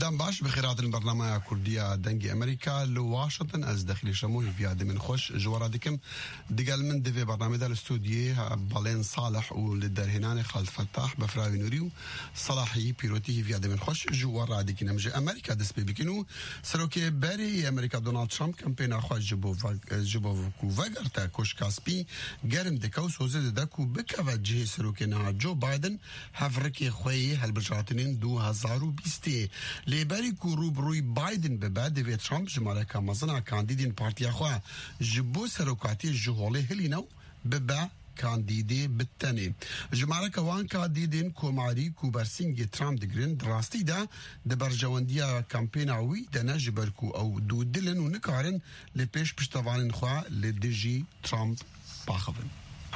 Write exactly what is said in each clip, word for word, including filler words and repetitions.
دم باش بخيرات البرنامج كردية دنجي أمريكا لواشنطن از داخل شمول في عدم من خوش جواراتكم دقال من دفي برنامج ده الاستوديو بالين صالح وللدار هنا خالد فتاح بفراوي نوريو صلاحي بيروتي في عدم من خوش جواراتكم نمجي أمريكا دس بيبكنو سروكي باري أمريكا دونالد ترامب كامبين أخوة جبو جبو كوفاجر تا كوش كاسبي جرم دكاو سوزد دكو بكفا جه سروكي نا جو بايدن هفركي خوي هالبجراتين دو هزارو بيستي لبری کو روبروی بایدن به بعد و ترامپ جمله که مزنا کاندیدین پارتی خوا جبو سروکاتی جهوله هلینو به با کاندیدی بتنی جمله که وان کاندیدین کوماری کو برسینگ ترامپ دگرین دراستی دا دبرجواندیا کمپین اوی دنا جبرکو او دو دلن و نکارن لپیش پشتوانین خوا لدیجی ترامپ باخون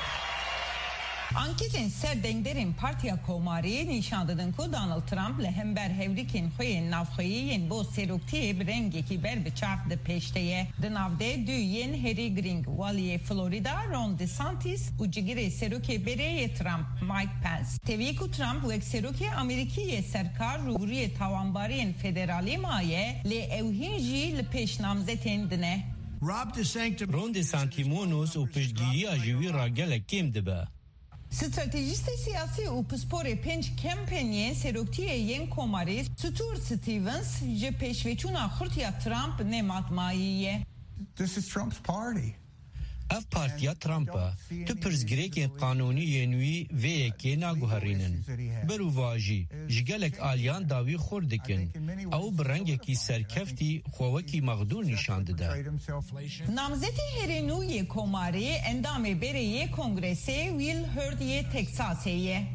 Anketên serdengderên Partiya Komarî nîşan didin ku Donald Trump li hember hevlîkên xwe yên navxweyî yên bo seroktiyê bi rengekî berbiçav di pêşte ye. Di navdê du yên Harry Green, waliyê Florida Ron DeSantis û cigirê serokê berê Trump Mike Pence. Tevî ku Trump wek serokê Amerîkî serkar rûbiriyê tawanbariyên federalî maye lê ew hîn jî li pêş namzetên dine. Ron DeSantimos û piştgiriya jî wî ragelek kêm dibe. Stratejist siyasi û pisporê pênc kampenyên seroktiyê yên Komarî Stuart Stevens ji pêşveçûna xurtiya Trump nematmayî ye. This is Trump's party. Ev partiya Trumpa tu pirsgirêkên qanûnî yên wî vê yekê naguherînin. Birûva jî ji gelek aliyan dawî xur dikin. Ew bi rengekî serkeftî xwewekî mexdûr nîşan dide. Namzetê herî nû yê Komarî endamê berê yê Kongresê Will Hurd yê Texasê ye.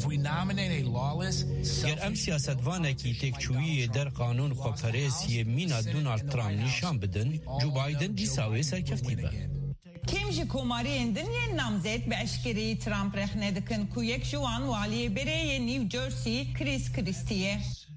Ger em siyasetvanekî têkçûyiyê der qanûn xweperêz yê mîna Donald Trump nîşan bidin, Joe Biden dîsa wê serkeftî be. Kêm ji komariyên din yên namzet bi eşkereyî Trump rexne dikin ku yek ji wan waliyê berê yê New Jersey Chris Christie ye.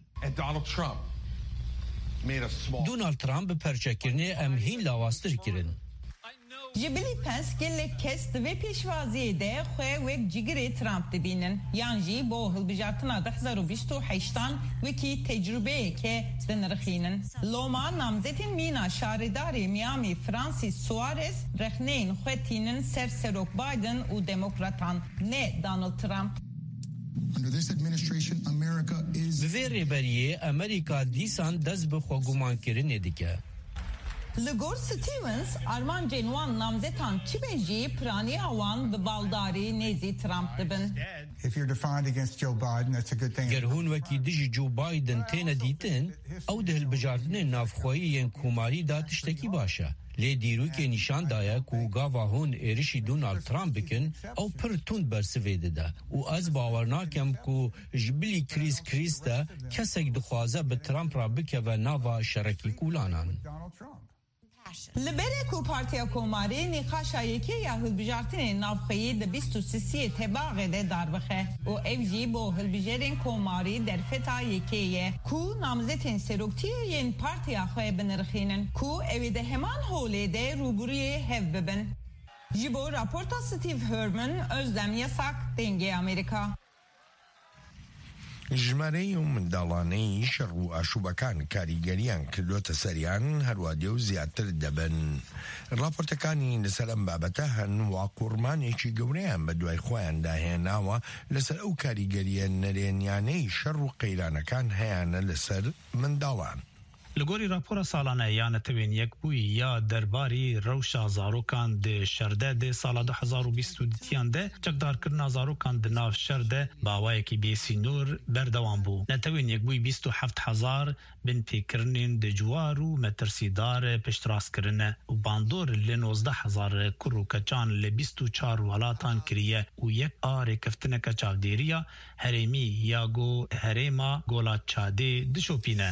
Donald Trump bi perçekirinê em hîn lawastir kirin. Ji bilî Pence gelek kes di vê pêşwaziyê de xwe wek cigirê Trump dibînin. Yan jî bo hilbijartina di hezar û bîst û heştan wekî tecrübeyeke dinirxînin. Loma namzetên mîna şarêdarê Miami Francis Suarez rexneyên xwe tînin ser serok Biden û demokratan ne Donald Trump. Bi vê rêberiyê Amerîka dîsan dest bi xwegumankirinê dike. Li gor Stevens, armancên wan namzetan çibe jî piraniya wan bi baldarî nêzî Trump dibin. Ger hûn wekî dijî Joe Biden têne dîtin, ew di hilbijartinên navxweyî yên Komarî da tiştekî baş e. Lê dîrokê nîşan daye ku gava hûn êrişî Donald Trump bikin, ew pir tund bersivê dide û ez bawer nakim ku ji bilî Chris Christie kesek dixwaze bi Trump ra bikeve nava şerekî kûlanan. Li berê ku Partiya Komarî nîqaşa yekê ya hilbijartinên navxweyî di bîst û sîsiyê tebaxê de darbixe û ev jî bo hilbijarên Komarî derfeta yekê ye ku namzetên seroktiyê yên partiya xwe binirxînin ku ew ê de heman holê de rûbiriyê hev bibin. Ji bo raporta Steve Herman, Özlem Yasak, Dengê Amerîka. ژمارەی و منداڵانەی شەڕ و ئاشوبەکان کاریگەریان کردوتە سەریان هەروادێ و زیاتر دەبن. راپۆرتەکانی لەسەر ئەم بابەتە هەن واقوڕمانێکی گەورەیان بە دوای خۆیان داهێناوە لەسەر ئەو کاریگەریە نەرێنیانەی شەڕ و قەیرانەکان هەیانە لەسەر منداڵان. لگوری راپور سالانه یان توین یک بوی یا درباری روشا زاروکان ده شرده ده سال دو هزار و بیست و دیتیان ده چکدار کرنا زاروکان ده ناف شرده باوای کی بیسی نور بردوان بو. نتوین یک بوی بیست و هفت هزار بین پیکرنین ده جوارو مترسیدار پشتراس کرنه و باندور لنوزده هزار کرو کچان لبیست و چار ولاتان کریه و یک آر کفتنه کچاو دیریا هرمی یا گو هرما گولا چاده دشوپینه.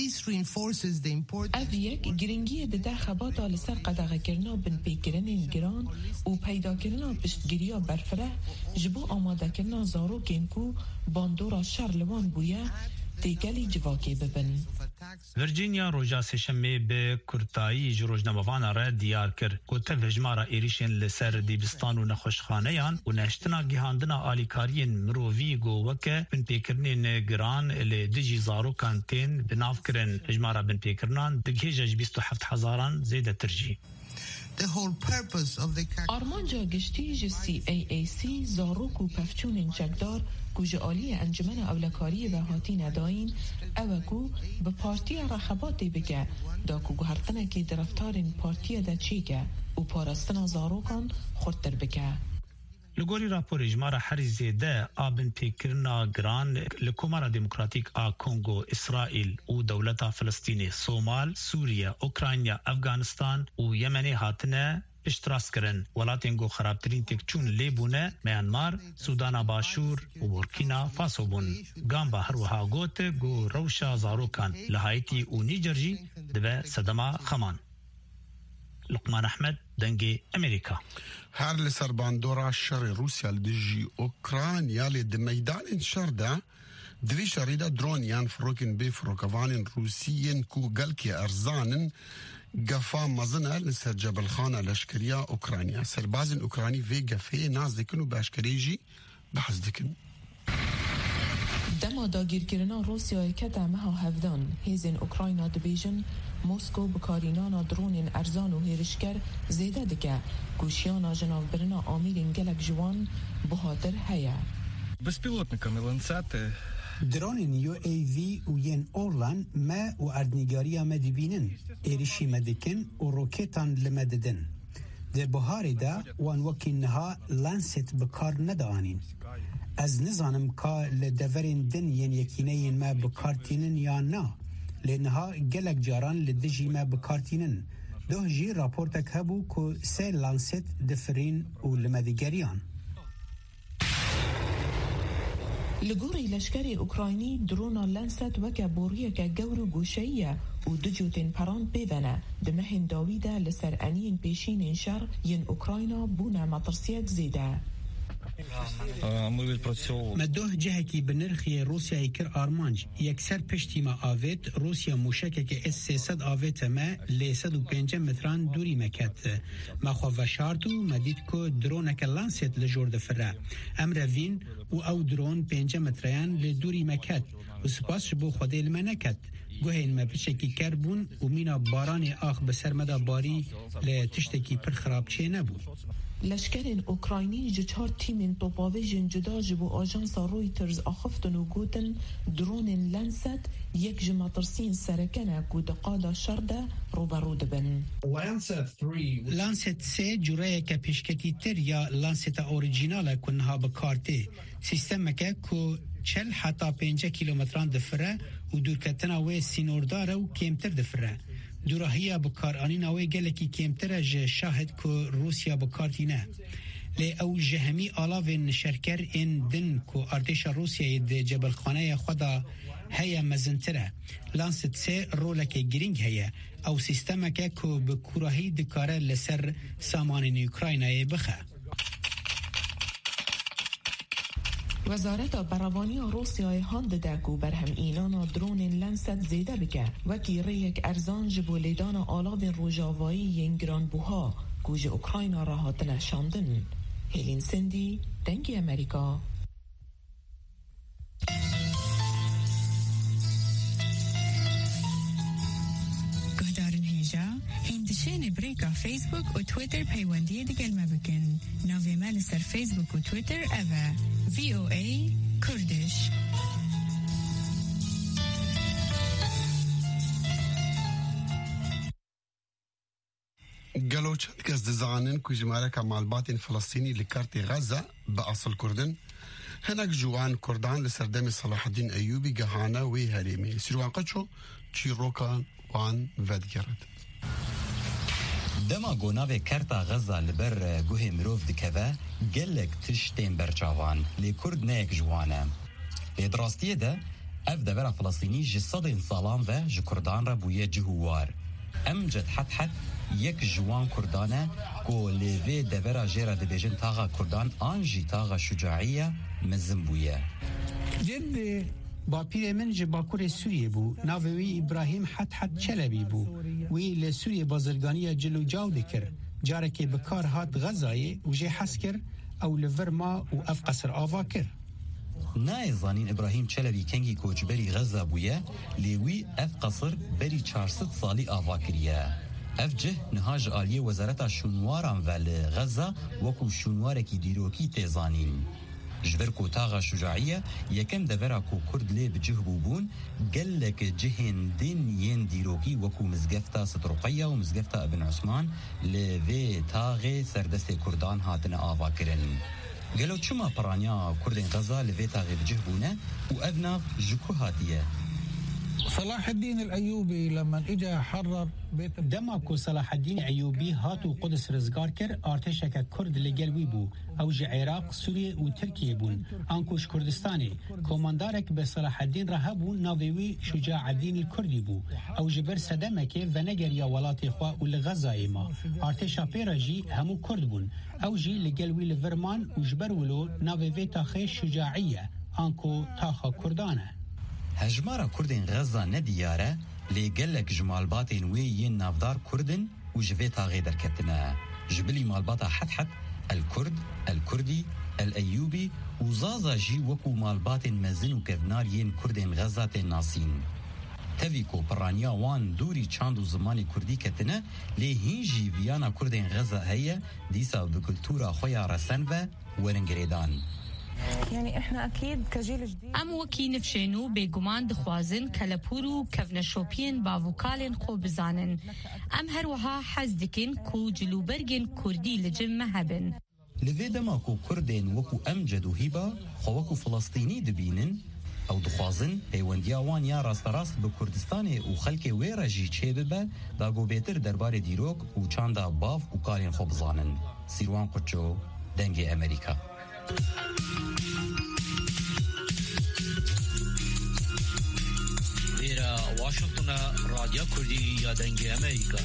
اف یک گرنگی ده خباتا لسر قدغه کرنا بن پیکرنین گران و پیدا کرنا پشتگیریا برفره جبو آماده کرنا زارو کنکو باندورا شرلوان بویه تیگلی جواکی ببن. ورجینیا روژا سشمی به کرتایی جروجنامه‌وان را دیار کرد که تفجمارا ایریشن لسر دیبستان و نخوشخانه یان و نشتنا گیهاندنا آلیکارین مرووی گووکه بن پیکرنین گران لی دجی زارو کانتین بناف کرن اجمارا بن پیکرنان دگهیجج بیست و هفت هزاران زیده ترجی. The whole purpose of the آرمانجا گشتی جسی ای ای سی زاروک و پفچون چکدار کج آلی انجمن اولکاری و هاتی نداین اوکو به پارتی رخباتی بگه دا کو گهرتنه که درفتارین پارتی دا چیگه و پارستنا زاروکان خورتر بگه. لگوری راپور اجمارا هر زیده آبن پیکرنا گران لکومارا دموکراتیک آ کنگو اسرائیل و دولتا فلسطینی سومال سوریه اوکراینیا افغانستان و یمنی هاتنه اشتراس کرن ولاتین گو خرابترین تکچون لیبونه میانمار سودانا باشور و بورکینا فاسو بون گامبا هر وها گوت گو روشا زاروکان لهایتی و نیجرجی دبه صدما خمان. لقمان احمد دنگی امریکا. هر لسر باندورا شر روسيا لدجي اوكرانيا لد ميدان شر ده دوی شریده درونیان فروکن بی فروکوانین روسیین کو گلکی ارزانن گفا مزنه لسر جبل خانه لشکریا اوکرانیا سربازین اوکرانی وی گفه ناز دکن و باشکریجی بحث دکن. دما داگیر کرنا روسیا که دمها هفدان هیزن اوکراینا دبیجن موسکو بکارینانا درونین ارزان و هیرشکر زیده دکه گوشیانا جناب برنا آمیرین گلک جوان بهاتر هیا. Безпілотниками ланцети. درونین یو ای وی و ین اورلان ما و اردنگاریا مدبینن ایرشی مدکن و روکتان لمددن. در بهاری دا وان وکینها لانست بکار ندانین. از نزانم که لدورین دن ین یکینین ما بکارتینن یا نه. لنها گلک جاران لدجی ما بکارتینن. دو جی راپورتک هبو که سه لانست دفرین و لمدگریان. لگوری لشکری اوکراینی درونا لنست وکا بوریه که گورو گوشهیه و دو جوتین پران بیونه دمهن داویده لسر انین پیشین انشار ین اوکراینا بونه مطرسیک زیده. مدوه جهکی بنرخی روسیای کر آرمانج یکسر پشتی ما آوید روسیا موشکه که اس سیصد آوید ما لی صد و پنج متران دوری مکت ما خواه شارتو مدید که درونک لانست لجور دفره امر وین و او درون پنج متریان لدوری مکت و سپاس شبو خوده المنکت گوهین ما پشکی کربون و مینا باران آخ بسر مدا باری لتشتکی پر خراب چه نبود. لشکرین اوکراینی جچار تیمین توپاویجن جدا جبو آجانسا رویترز آخفتن و گوتن درونین لنست یک جماترسین سرکنه گودقادا شرده روبرو دبن. لانست سه جوره که پیشکتی تر یا لانست اوریجینال کنها بکارته سیستم که که چل حتا پینجه کیلومتران دفره و دورکتنا و سینورداره و کمتر دفره. دوراهیا بکارانی نوی گلکی کمتر جه شاهد که روسیا بکارتینه. لی او جهمی آلاوین شرکر این دن که ارتش روسیای ده جبل خانه خدا هیا مزنتره. لانست سه رولک گرینگ هیا او سیستمکه که بکوراهی دکاره لسر سامان اوکراینای بخه. وزارت بروانی روسیای هاند دکو برهم اینانا درون لنست زیده بکه وکی ریک ارزان جبو لیدان آلاب روژاوایی ینگران بوها گوژ اوکراین را هاتن شاندن. هیلین سندی دنگی امریکا. گهدارن هیجا هندشین بریکا فیسبوک و تویتر پیوندی دیگل مبکن ناوی مال سر فیسبوک و تویتر اوه وی او ای کردش. قالوا چند کس دزانن که جماره کمالبات فلسطینی لکارت غزه به اصل کردن هناك جوان كردان لسردم صلاح الدين أيوبي جهانا وهريمي سروان قدشو تشيروكان وان فدگرد دما گوناوی کرتا غزه لبر گوه مروف دکوه گلک تشتین برچاوان لی کرد نیک جوانه لی درستیه ده اف دبر فلسطینی جسد سالان و جکردان را بویه جهوار ام جد حد حد یک جوان کردانه کو لیوی دبر جیرا دبیجن تاغا کردان آنجی تاغا شجاعیه مزن بویه جد باپیر من جه باکور سوریه بو ناوی ابراهیم حد حد چلبی بو وی لسوریه بازرگانی جلو جاو دکر جاره که بکار هات غزای و جه حس کر او لورما و اف قصر آوا کر نایزانین ابراهیم چلبی کنگی کوچبری غزه بویه لیوی اف قصر بری چهارصد سالی آوا کریه اف جه نهاج آلیه وزارت شونواران ول غزه وکو شونوارکی دیروکی تیزانین جبر کوتاغا شجاعیه یکم دورا کو کرد لی بجه بوبون گلک جهن دین ین دیروکی وکو مزگفتا سترقیه و مزگفتا ابن عثمان لی وی تاغی سردست کردان هاتن آوا کرن گلو چما پرانیا کردین غزه لی وی تاغی بجه بونه و ابنا جکو هاتیه صلاح الدين الأيوبي لما اجى حرر بيت دماكو صلاح الدين أيوبي هاتو قدس رزگار كر ارتشك كرد لقلوي بو او جه عراق سوريا و تركيا بون انكوش كردستاني كوماندارك بصلاح الدين رهبو ناويوي شجاع الدين الكردي بو او جبر سدمك ونجر يا ولاتي خوا و لغزاي ما ارتشا بيراجي همو كرد بون او جي لقلوي لفرمان و جبر ولو ناويوي تاخي شجاعية انكو تاخا كردانه هجمارا كردين غزة نديارة لقلك جمالباتين ويين نافدار كردن وجفي تاغي دركتنا جبلي مالباتا حد حد الكرد الكردي الأيوبي وزازا جي وكو مالباتين مزن وكفنار ين كردين غزة ناسين تفيكو برانيا وان دوري چاندو زماني كردي كتنا لهنجي فيانا كردين غزة هيا ديسا بكولتورا خويا رسن و ورنگريدان يعني احنا اكيد كجيل جديد ام وكي نفشينو بيگومان دخوازن كلپورو كفنشوبين باوكالين خو بزانن ام هروها حزدكن كو جلوبرگن كردي لجم مهبن لذي دماكو كردين وكو امجد وهيبا خوكو فلسطيني دبينن او دخوازن هيونديا وان يا راست راست بكردستاني و خلق ويراجي چيببه داگو بيتر دربار ديروك و چاندا باف و كالين خو بزانن سيروان قچو دنگي امريكا واشنطن راديو كردي يا دنگي امريكا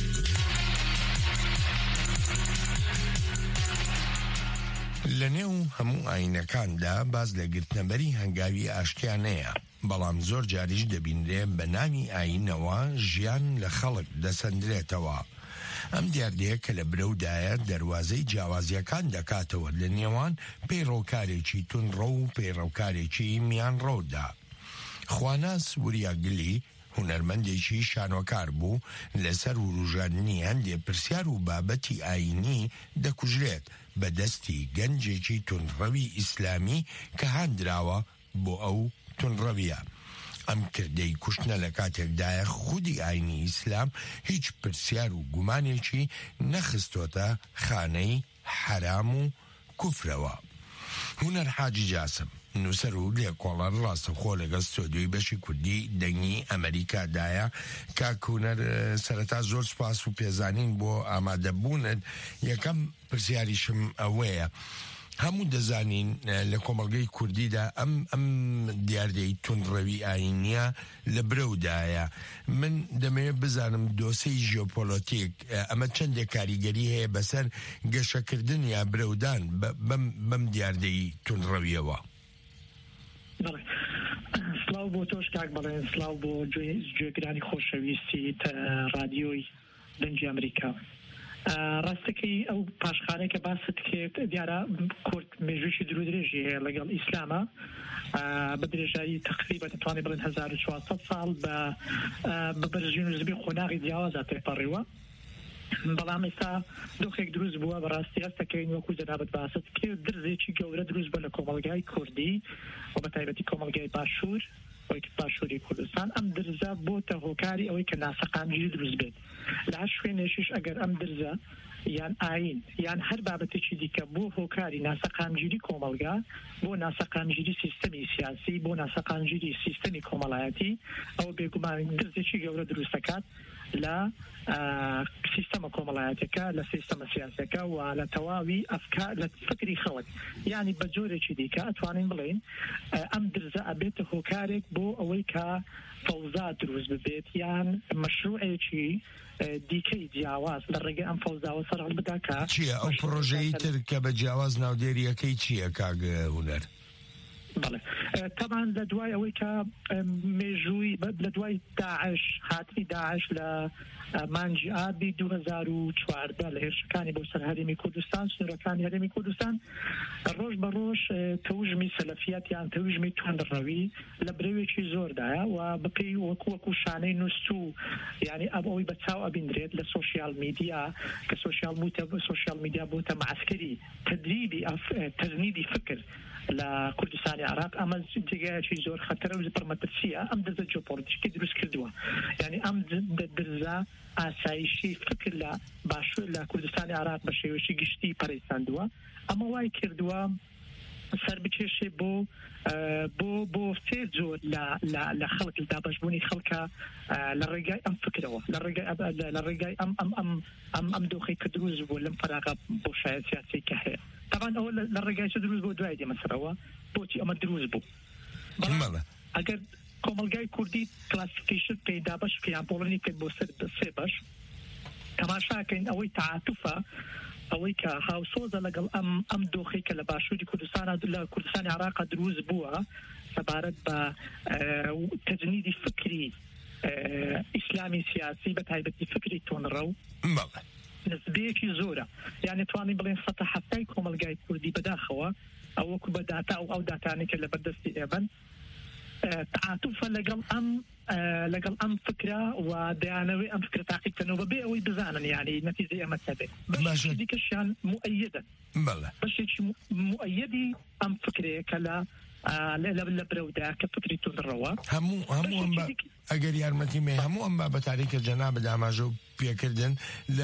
لنێو هەموو ئاینەکاندا باز لە گرتنەبەری هەنگاوی ئاشتیانەیە بەڵام زۆر جاریش دەبینرێ بە ناوی ئاینەوە ژیان لە خەڵک دەسەندرێتەوە ئەم دیاردەیە کە لە برەودایە دەواازەی جیاوازیەکان دەکاتەوە لە نێوان پەیڕەوکارێکی تونڕە و پەیڕەوکارێکی میان ڕۆدا خواناس وریاگلی هونەرمەندێکی شانۆکار بوو لەسەر وروژاندنی هەندێک پرسیار و بابەتی ئاینی دەکوژرێت بە دەستی گەنجێکی تونڕەوی ئیسلامی کە هاندراوە بۆ ئەو تونڕەویە ئەم کردەی کوشتنە لە کاتێکدایە خودی ئاینی ئیسلام هیچ پرسیار و گومانێکی نەخستۆتە خانەی حەرام و کوفرەوە هونەر حاجی جاسم نووسەر و لێکۆڵەر ڕاستەوخۆ لەگەڵ ستۆدیۆی بەشی کوردی دەنگی ئەمریکادایە کاکوونەر سەرەتا زۆر سوپاس و پێزانین بۆ ئامادەبوونت یەکەم پرسیاریشم ئەوەیە هەموو دەزانین لە کۆمەڵگەی کوردیدا ئەم ئەم دیاردەی تونڕەوی ئاینیە لە برەودایە من دەمەوێت بزانم دۆسەی ژیۆپۆلۆتیک ئەمە چەندێک کاریگەری هەیە بەسەر گەشەکردن یا برەودان بەم دیاردەی تونڕەویەوە سلااو بۆ تۆش کاک بەڵێن سلااو بۆ گوێگرانی خۆشەویستی رادیۆی دەنگی ئەمریکا ڕاستەکەی ئەو پاشخانەیە کە باست کرد دیارە کورد مێژوویی درو درێژی هەیە لەگەڵ ئیسلامە بە درێژایی تقریبا دەتوانێت بڵێن هەزار و چوارسەد ساڵ بە بەرژین و زبی خۆناغی جیاوازە تێپەڕیوە بەڵام ئێستا دۆخێک دروست بووە بەڕاستی هەستەکەین وەکو جەنابەت باست کرد درزێکی گەورە دروست بە لە کۆمەڵگای کوردی و بە تایبەتی کۆمەڵگای باشوور باشووری کوردستان ئەم درزە بۆتە هۆکاری ئەوەی کە ناسەقامگیری دروست بێت لە هەر شوێنێشیش ئەگەر ئەم درزە یان ئاین یان هەر بابەتێکی دیکە بۆ هۆکاری ناسەقامگیری کۆمەڵگا بۆ ناسەقامگیری سیستەمی سیاسی بۆ ناسەقامگیری سیستەمی کۆمەڵایەتی ئەوە بێگومان درزێکی گەورە دروست دەکات لە سیستەمە کۆمەڵایەتەکە لە سیستەمە سیاسەکە و لە تەواوی ئەفکار لە فکری خەڵک یعنی بە جۆرێکی دیکە ئەتوانین بڵێن ئەم درزە ئەبێتە هۆکارێک بۆ ئەوەی کە فەوزا دروست ببێت یان مەشروعێکی دیکەی جیاواز لە ڕێگەی ئەم فەوزاوە سەرهەڵ بداکە چییە ئەو پرۆژەی تر کە بە جیاواز ناودێریەکەی چییە کاگە هونەر بله طبعا لدواي أويكا مجوي لدواي داعش هاتي داعش ل مانجي آبي دو هزار و چوارده لهرشكاني بوسر هرمي كردستان سنوركاني هرمي كردستان الروش بروش توجمي سلفيات يعني توجمي توان الروي لبروي شي زور دايا وبقي وكو وكو شاني نستو يعني أبوي بتساو أبين دريد للسوشيال ميديا كسوشيال ميديا سوشيال ميديا بوتا معسكري تدريبي تزنيدي فكر لكردستان العراق أما جيجا شي زور خطر وزبرمترسية أم دزا جوبوليتيكي دروس كردوا يعني أم درزا ئاسایشی فکر لە باشوور لە کوردستانی عراق بە شێوەیەکی گشتی پەرەیساندووە ئەمە وای کردووە سەر بکێشێ بۆ بۆ بۆ سێ جۆر لە خەڵک لە دابەشبوونی خەڵکە لە ڕێگای ئەم فکرەوە لە ڕێگای ئەم ئەم ئەم ئەم ئەم دۆخەی کە دروست بوو لەم فەراغە بۆشایە سیاسی کە هەیە طبعا ئەوە لە ڕێگای چ دروست بۆ دوای دێمە سەرەوە بۆچی ئەمە دروست بوو ئەگەر کۆمەلگای کوردی کلاسیفیکیشن پێدا بەش کەیان پۆڵنی کرد بۆ سێ بەش تەماشاکەین ئەوەی تعاتوفە ئەوەی کە هاوسۆزە لەگەڵ ئەم ئەم دۆخەی کە لە باشووری کوردستان لە کوردستانی عراق دروست بووە سەبارەت بە تەجنیدی فکری ئیسلامی سیاسی بە تایبەتی فکری تۆنڕە و نسبەیەکی زۆرە یعنی توانی بڵێن سەدە هەفتەی کۆمەلگای کوردی بەداخەوە ئەوەکو بە داتا و ئەو داتانێک کە لە بەردەستی ئێبن تعاتوفە لەگەڵ ئەم لەگەڵ ئەم فکرە و دەیانەوەی ئەم فکرە تاقیبکەنەوە بێ ئەوەی بزانن یعنی نەتیجەی ئەمە چ بێت بەشێکی دیکەشیان مؤەیدن بەشێکی مؤەیدی ئەم فکرەیە کە لە لە برەودا کە فکری تۆنڕەوە هەموو هەموو ئەم ئەگەر یارمەتی مێ هەموو ئەم بابەتانەی کە جەناب داماژە و پێکردن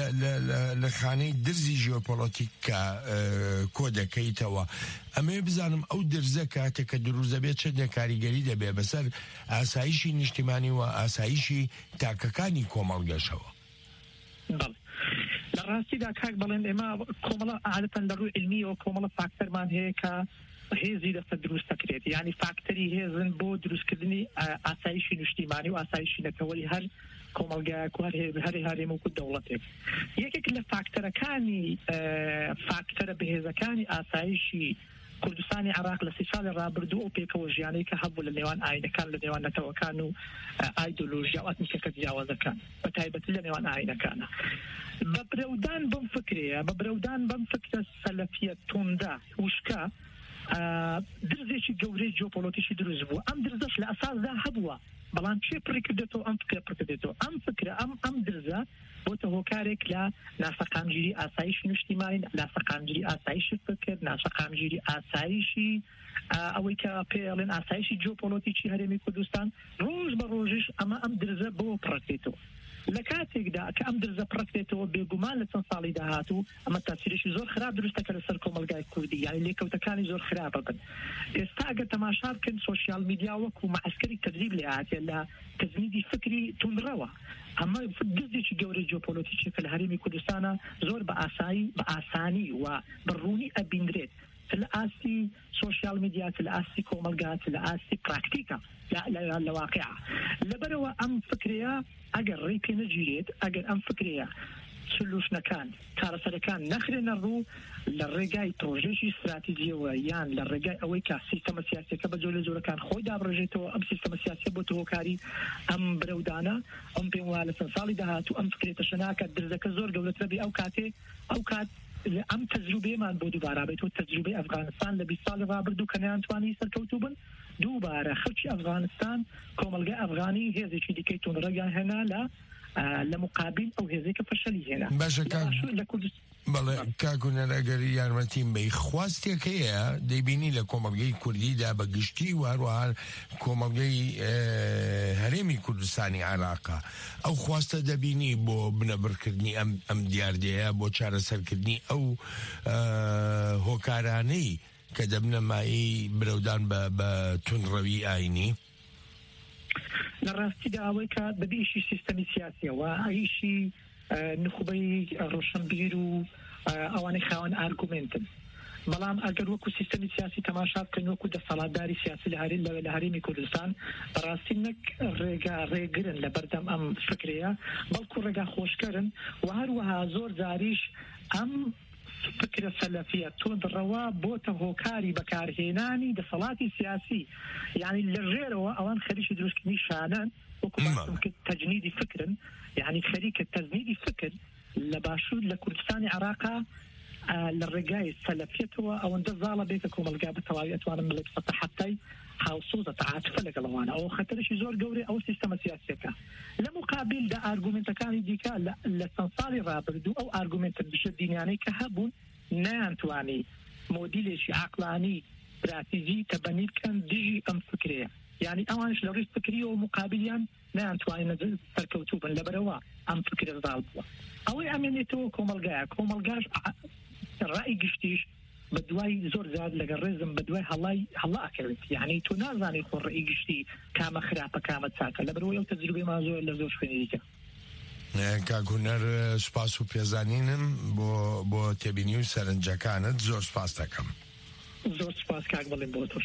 لە خانەی درزی ژیۆپۆلیتیک کە کۆ دەکەیتەوە ئەمێ بزانم ئەو درزە کاتێک کە دروست دەبێت چەندە کاریگەری دەبێت بەسەر ئاسایشی نیشتیمانی و ئاسایشی تاکەکانی کۆمەڵگەشەوە لە ڕاستیدا کاک بەڵێن ئێمە کۆمەڵە عادەتەن لە ڕووی علمیەوە کۆمەڵە فاکتەرمان هەیە کە هێزی دەستە دروست دەکرێت یعنی فاکتەری هێزن بۆ دروستکردنی ئاسایشی نیشتیمانی و ئاسایشی نەتەوەی هەر کۆمەلگایەک و هەرێ هەرێمەوەکو دەوڵەتێک یەکێک لە فاکتەرەکانی فاکتەرە بەهێزەکانی ئاسایشی کوردستانی عراق لە سی ساڵی ڕابردوو و پێکەوە ژیانەی کە هەبوو لە نێوان ئاینەکان لە نێوان نەتەوەکان و ئایدۆلۆژیا و ئەتنیکەکە جیاوازەکان بە تایبەتی لە نێوان ئاینەکانە بە برەودان بەم فکرەیە بە برەودان بەم فکرە سەلەفیە توندا وشکە درزێکی گەورەی جیۆپۆلیتیکی دروست بوو ئەم درزەش لە ئەساسدا هەبووە بەڵام چێ پڕی کردێتەوە ئەم فکرە پڕکردێتەوە ئەم فکرە ئەم ئەم درزە بۆتە هۆکارێک لە ناسەقامگیری ئاسایشی نیشتیمانی ناسەقامگیری ئاسایشی فکر ناسەقامگیری ئاسایشی ئەوەی کە پێڵێن ئاسایشی جیۆپۆلیتیکی هەرێمی کوردستان ڕۆژ بە ڕۆژش ئەمە ئەم درزە بۆ پڕکرێتەوە لە کاتێکدا کە ئەم درزە پڕکرێتەوە بێگومان لە چەند ساڵی داهاتوو ئەمە تاسیرێکی زۆر خراپ دروستەکە لەسەر کۆمەلگای کوردی یعنی لێکەوتەکانی زۆر خراپە بن ئێستا ئەگەر تەماشا بکەن سۆشیال میدیا وەکو معسکەری تەدریب لێ هاتێ لە تەزنیدی فکری تونڕەوە ئەمە دزێکی گەورەی جیۆپۆلیتیکی کە لە هەرێمی کوردستانە زۆر بە ئاسایی بە ئاسانی و بەڕوونی ئەبیندرێت لە ئاستی سۆشیال میدیا لە ئاستی کۆمەلگات لە ئاستی پراکتیکە لە واقعە لەبەرەوە ئەم فکرەیە ئەگەر ڕێی پێ نەگیرێت ئەگەر ئەم فکرەیە سلوشنەکان کارەسەرەکان نەخرێنە ڕوو لە ڕێگای پرۆژێکی استراتیجیەوە یان لە ڕێگای ئەوەی کە سیستەمە سیاسیەکە بە جۆرە جۆرەکان خۆی دابڕێژێتەوە ئەم سیستەمە سیاسیە بۆ هۆکاری ئەم برەودانە ئەم پێم وایە لە چەند ساڵی داهاتوو ئەم فکرێتە شەناکە درزەکە زۆر گەورەترە بێ ئەو کاتێ ئەو کات ئەم تەجروبەیەمان بۆ دووبارە بێتەوە تەجروبەی ئەفغانستان لە بیست ساڵی ڕابردوو کە نەیانتوانی سەرکەوتوو بن دووبارە خەڵکی ئەفغانستان کۆمەلگای ئەفغانی هێزێکی دیکەی تونڕەگیان هێنا لە لە مقابل ئەو هێزێکە فەشەلی هێنا بەڵێ کاکوونەر ئەگەری یارمەتیم بەی خواستێک هەیە دەیبینی لە کۆمەلگەی کوردیدا بە گشتی و هەروەها کۆمەلگەی هەرێمی کوردستانی عراقا ئەو خواستە دەبینی بۆ بنەبڕکردنی ئەم ئەم دیاردەیە بۆ چارەسەرکردنی ئەو هۆکارانەی کە دەبنە مایی برەودان بە تونڕەوی ئاینی لە ڕاستیدا ئەوەی کە بەبێ ئیشی سیستەمی سیاسیەوە ئیشی نخبەی ڕۆشنبیر و ئەوانەی خاوەن ئارگومنتن بەڵام ئەگەر وەکو سیستەمی سیاسی تەماشا بکەن وەکو دەسەڵاتداری سیاسی لە هەرێمی کوردستان بەڕاستی نەک ڕێگا ڕێگرن لە بەردەم ئەم فکرەیە بەڵکو ڕێگا خۆشکەرن و هەروەها زۆر جاریش ئەم فكرة سلفية تود الروا بوته هوكاري بكارهيناني ده صلاة سياسي يعني الرجال أوان خليش يدرس كنيشانان وكمان تجنيدي فكرا يعني خليك التجنيدي فكر لباشود لكردستان عراقا آه للرجاي السلفية أو أن الظالة بيتكم الجابة توايت وأنا من اللي حتى حوصوزة عاطفة لقلوانا أو خطرش يزور قوري أو سيستم سياسية لمقابل ده أرجومنت كان ديكا لا لتنصالي رابردو أو أرجومنت بشدين يعني كهبون نانتواني موديلش عقلاني براتيجي تبنيب كان ديجي أم فكرية يعني أوانش لريس فكرية ومقابليا نانتواني نزل تركوتوبا لبروا أم فكرة ضالبوا أو أمنيتو كومالجا كومالجاش الرأي قشتيش بدواي زور زاد لقرزم بدواي هلاي هلا أكلت يعني تنازعني خور رأي قشتي كام خرافة كام تساكل لبروي وتجربة ما زور لزوج فينيجا كاغونر سپاس و پیزانینم بو بو تبینیو سرنجکانت زور سپاس دکم زور سپاس کاغ بلین بوتوش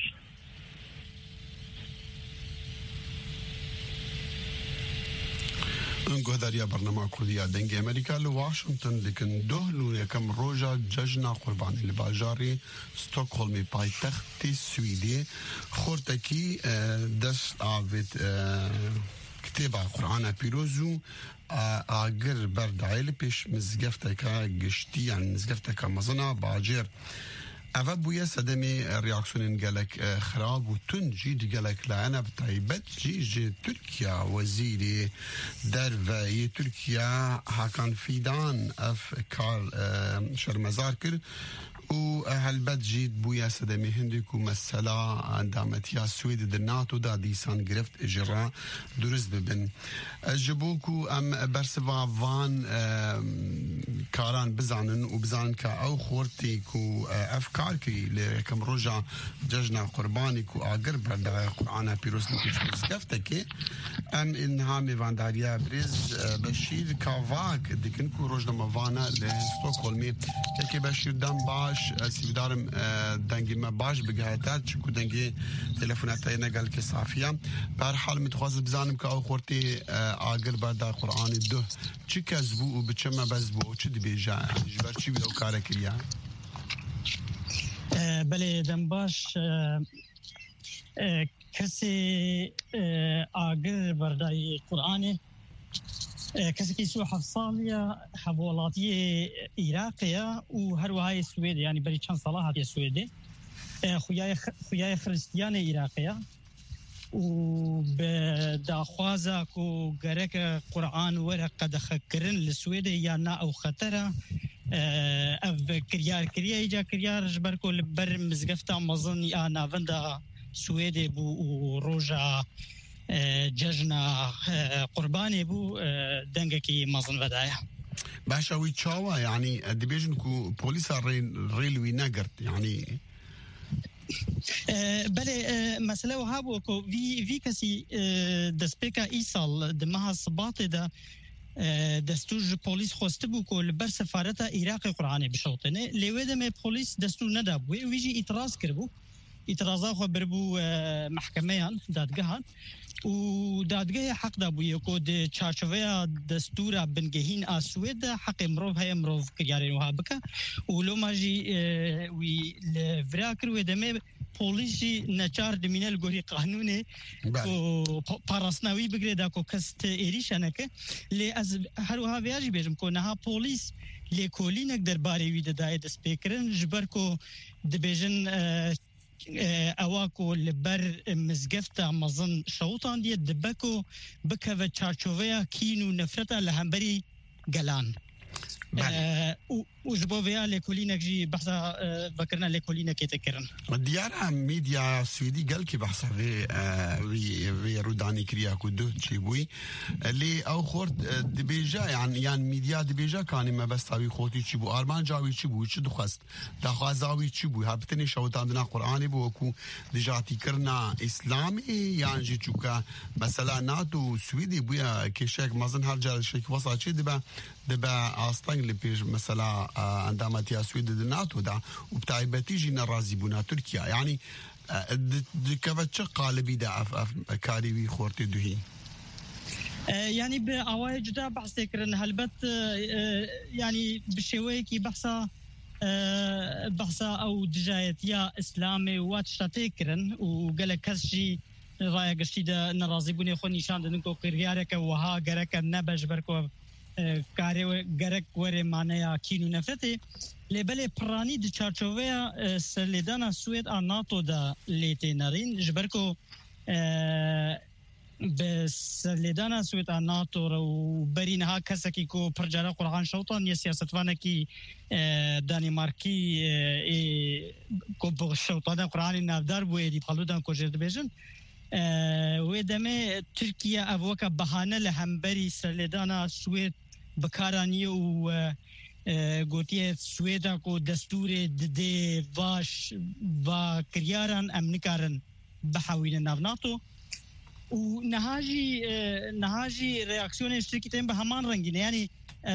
گهداریا برنامه کردیا دنگ امریکا ل واشنطن لیکن دهلو یکم روزا جشن قربانی لباجاری استکهلم پایتخت سوئدی خورتکی دست آوید کتاب قرآن پیروزو آگر بردعیل پیش مزگفته که گشتی یعنی مزگفته که مزنا باجر اوه بویا سدمی ریاکسونین گلک خراب و تنجی دی گلک لعنه بطایبت جی جی ترکیا وزیری در وی ترکیا حکان فیدان اف کار شرمزار کرد و هلبت جید بویا سدمی هندی کو مسئله اندامتیا سوید در ناتو دا دیسان گرفت اجرا درست ببین جبو کو ام برسوا وان کاران بزانن و بزانن که او خورتی کو افکار کی لکم روژا ججنا قربانی کو آگر برده قرآن پیروز نکیش بزگفته که ام انها میوانداریا بریز بشیر کاواک دیکن کو روژنا موانا لستوکولمی که که بشیر دم باش سیدارم دنگی ما باش بگهتر چکو دنگی تلفونات نگل که صافیه بر حال متخواست بزانم که او خورتی آگر برده قرآن دو چی کذبو و بچه ما بزبو و چی دی بیجا جبر چی بیدو کاره کریا بله دنباش کسی آگر برده قرآن کسی که سو هفت سالیه حوالاتی عراقیه و هر وهای سویده یعنی بری چند ساله هاتی سویده خویای خویای خریستیان عراقیه و به داخوازه کو گرک قرآن ورقه دخکرن لسویده یا نه او خطره اف کریار کریه ایجا کریار جبر کو لبر مزگفتا مزن یا ناونده سویده بو و روژا ججنا قرباني بو دنگكي مازن ودايا باشا ويتشاوا يعني دبيجن كو بوليس ريلوي ناقرت يعني بله مسألة وهابو كو في في كسي دسبيكا إيصال دمها صباط دا دستور بوليس خوستبو كو لبر سفارة عراق قرآني بشوطنه لويدا ما بوليس دستور ندابو ويجي إتراز كربو إترازا خو بربو محكميان دادگاهان و دادگاه حق دا بویه که ده چارچوه دستور بنگهین آسوید حق مروف های مروف کریارین وها بکا و لو ماجی وی لورا کروه دمه پولیسی نچار دمینه لگوری قانونه و پاراسناوی بگره دا که کست ایریشانه که لی از هر وها بیاجی بیجم که نها پولیس لی کولینک در باری وی دای دست بکرن جبر که دبیجن اواکو لبر مزگفتا مزن شوطان دي دبكو بكا تشارچوفيا كينو نفرتا لهمبري جلان آه وجبوفيا لكولينك جي بحثا بكرنا لكولينك يتكرن ديارة ميديا سويدي قال كي بحثا في في روداني كريا كودو تشيبوي اللي او خورت دبيجا يعني يعني ميديا دبيجا كان ما بس تاوي خوتي تشيبو ارمان جاوي تشيبو تشدو خست دخوازاوي تشيبو هابتني شوطان دنا قراني بوكو دجاتي كرنا اسلامي يعني جي تشوكا مثلا ناتو سويدي بويا كيشك مازن هرجال شيك وصا تشي دبا دبا استان اللي بيج مثلا عندما تياسويد الناتو دا وبتايبتي جينا رازي بونا تركيا يعني كيف قالبي دا اف اف كاريوي خورتي دهي يعني بأواي جدا بحث كرن هلبت يعني بشوي كي بحثا بحثا او دجایتیا اسلامي واتشتاتيكرن وقال كسجي رايق الشيدا نرازي بني خو نشان دنكو قريارك وها غرك نبج بركو کاری گرک وری معنی کینو نفته لبله پرانی د چارچوبه سلیدانا سوید ا ناتو دا لیتنارین جبرکو به سلیدانا سوید ا ناتو رو برینها کسکی کو پرجاره قرآن شوطان یا سیاستوانه کی دانمارکی کو بغشوطان قرآن نافدار بو ادی خلودان کو جرد بیجن و دمه ترکیه اوکا بهانه لهمبری سلیدانا سوید بکارانی و گوتیه سویدا کو دستور ده واش و کریاران امنکارن بحوین نافناتو و نهاجی نهاجی ریاکسیون شرکتین به همان رنگینه یعنی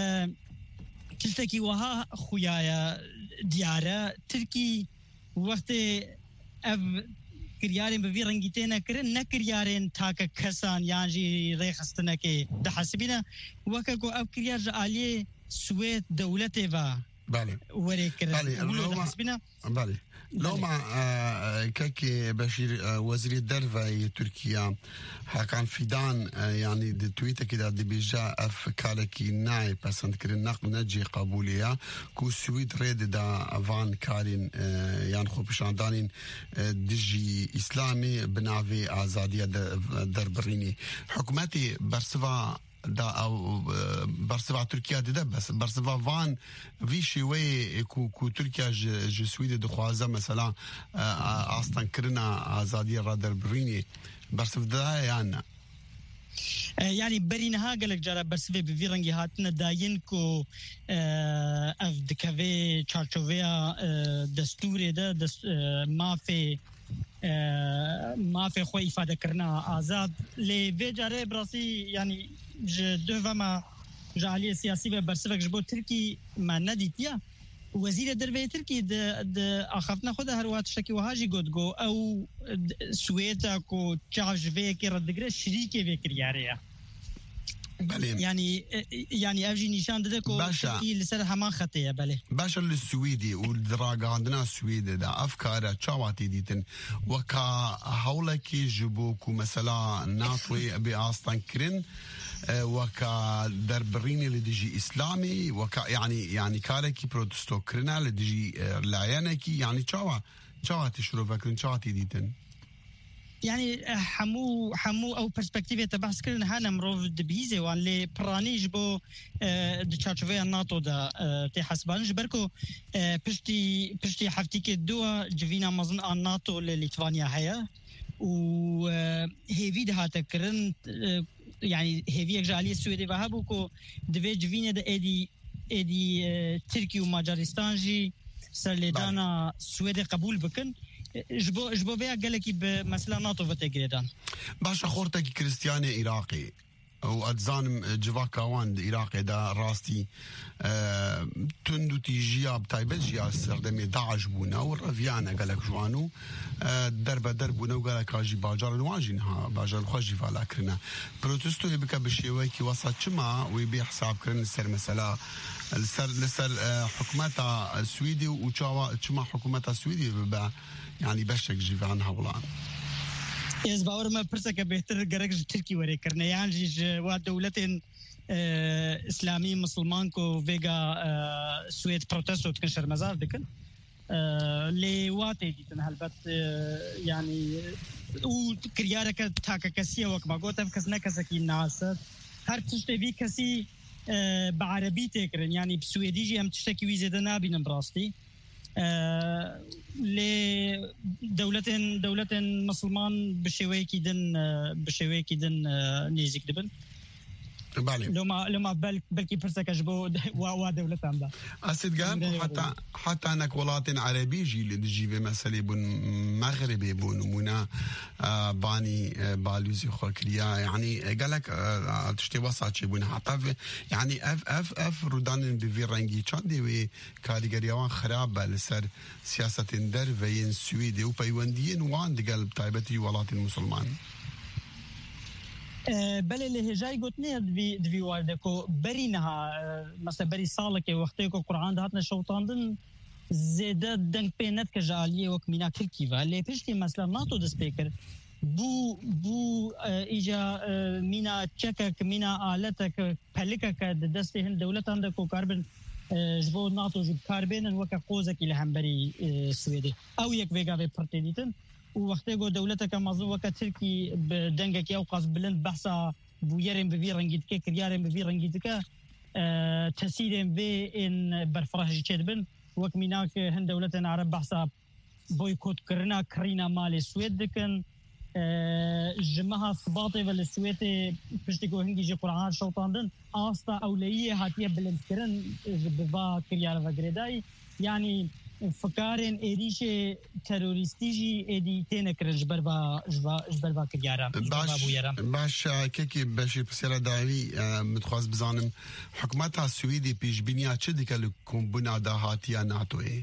تلتکی وها خویایا دیاره ترکی وقت اف کریارین به وی رنگیتینا کرن نکریارین تاک کسان یعنی ریخستنه که ده حسبینا وکا کو او کریار جعالی سوید دولته و بله وری کرن بله لو حسبینا بله لو مع كاكي بشير وزير الدرفة تركيا كان فيدان يعني دي تويته كده دي بيجا اف كالكي ناي بسند كرين نقل نجي قبولية كو سويد ريد دا فان كارين يعني خو بشاندانين دجي اسلامي بنافي ازادية دربريني حكومتي برسفا دا او برسفا تركيا دي بس برسفا فان في شوي كو كو تركيا جو سويد دخوازه مثلا اصلا كرنا ازادي رادر بريني برسف دا يعني يعني برينها قالك جرى برسفي بفيرنجي هاتنا داين كو اف دكافي تشارچوفيا دستوري دا دست ما في ما في خو افاده کرنا آزاد لی ویجاره براسي يعني je devama جعليه سياسيه برسفك جبو تركي ما نديتيا وزير الدربيه تركي د د اخفتنا خدها هروات شكي وهاجي جودجو او سويتا كو تشارج فيكي ردغري شريكي فيكر ياريا بله يعني يعني اجي نشان ددكو تركي لسر همان خطيه بله باشا السويدي والدراغ عندنا السويدي دا افكار تشاواتي ديتن وكا هولكي جبوكو مثلا ناطوي باستان كرين وكا دربريني لديجي اسلامي وكا يعني يعني كاركي بروتستو كرنا لديجي لايانكي يعني تشاوا تشاواتي شروفكن تشاواتي ديتن يعني حمو حمو او برسبكتيفه تبحث كرنا هانا مروف دبيزه وان لي براني جبو د تشارچوفيا ناتو دا تي حسبان جبركو بشتي بشتي حفتيك الدوا جفينا مزن ان ناتو لليتوانيا هيا و هيفي ده تكرن يعني هيفي جاليه السويدي وهابو كو دفي جفينا دا ادي ادي تركي وماجارستان جي سرلدانا سويدي قبول بكن جبو جبو بيا قالك بمثلا ناتو فتجريدان باشا خورتك كريستياني عراقي واتزانم جواكا وان عراقي دا راستي أه تندو تيجيا بتايبت جيا سردمي داعش بونا والرفيانا قالك جوانو أه دربا دربونا وقالك اجي باجار الواجنها باجار الخوجي فالا كرنا بروتستو يبكى بالشيويكي وسط شما ويبيع حساب كرن السر مسألة السر لسر أه حكومتها السويدي وشاوا شما حكومتها السويدي ببا يعني بشك جيف عنها ولان از باور ما پرسکه بهتر گرگ ترکی وری کرنے یان جی وا دولتن اسلامی مسلمان کو ویگا سوید پروتستو تکن شرمزار دکن لی واتی دیتن هلبت يعني و كريارك تاكا كسيه وكما قلت كس نكسكي الناس هر تشتبي كسي بعربي تكرن يعني بسويديجي هم تشتكي ويزيدنا بين براستي ل دولتن دولتن مسلمان بشوي كيدن بشوي كيدن نيزك دبن بالي لما لما بل بلكي فرسك جبو وا دولتان دا اسد قام حتى حتى انك ولاتن عربي جي اللي تجيب مثلا بن مغربي بن منا باني بالوزي خوكليا يعني قالك تشتي وسط شي بن حتى يعني اف اف اف رودان بفيرانجي تشاندي وي كاريغريوان خراب لسر سياسه در وين سويدي وبيوندين وان قلب تايبتي ولاتن مسلمان بله اللي هجاي قلتني دفي دفي واردكو برينها مثلا بري صالك وقتكو قرآن دهاتنا شوطاندن زیده دنگ پینت که جالیه وک مینا ترکی و لی پشتی مثلا ناتو دست بکر بو بو ایجا مینا چکک مینا آلتک پلکک دست هند دولتان ده کو کاربن جبو ناتو جب کاربن وک قوزکی لهمبری سویدی او یک ویگا به پرتدیتن و وقتی گو دولتک مازو وک ترکی دنگکی او قاس بلند بحثا بو يرم بفي رنجيت كي كريارم بفي رنجيت كا أه تسيرم في ان برفرج تشدبن وكميناك هند دولتنا عرب بحساب بويكوت كرنا كرينا مال السويد دكن أه جمعها صباطي والسويد بشتكو هنجي جي قرعان شوطاندن آستا أولية هاتية بالمكرن بفا كريار وغريداي يعني فكارن إيريش تروریستیجی ایدی تنکر جبروا جبروا کریارا باش باش كيكي باش بسيرة داوي متخواز بزانم حكومتها السويدي بيش بنيا چه ديك لكم بنا دهاتيا ناتو ايه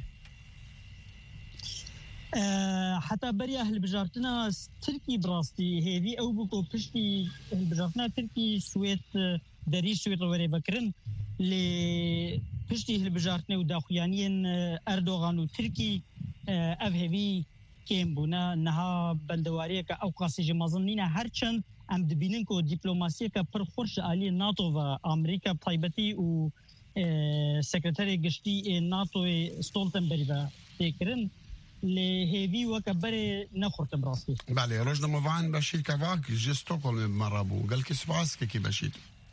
حتى بريا اهل بجارتنا تركي براستي هذه او بكو بشتي اهل بجارتنا تركي سويت دري سويت وري بكرن ل پشتی هل بجارتنه و داخویانین اردوغان و ترکی افهوی کم بونا نها بندواری که اوقاسی جمازنین هرچند ام دبینن که دیپلماسی که پر خورش آلی ناتو و امریکا طایبتی و سکرتری گشتی ناتو ستولتنبرگ و تکرن لهذي وكبر نخرت براسي. بالي رجل موفان بشير كفاك جستوكل مرابو قال كي سباسك كي بشير.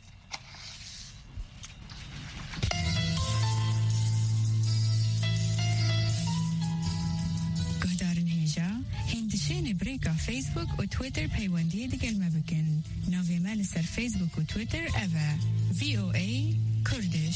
هندشين بريكا فيسبوك وتويتر بيواندية دقل ما بكن نوفي مالسر فيسبوك وتويتر أفا في او اي كردش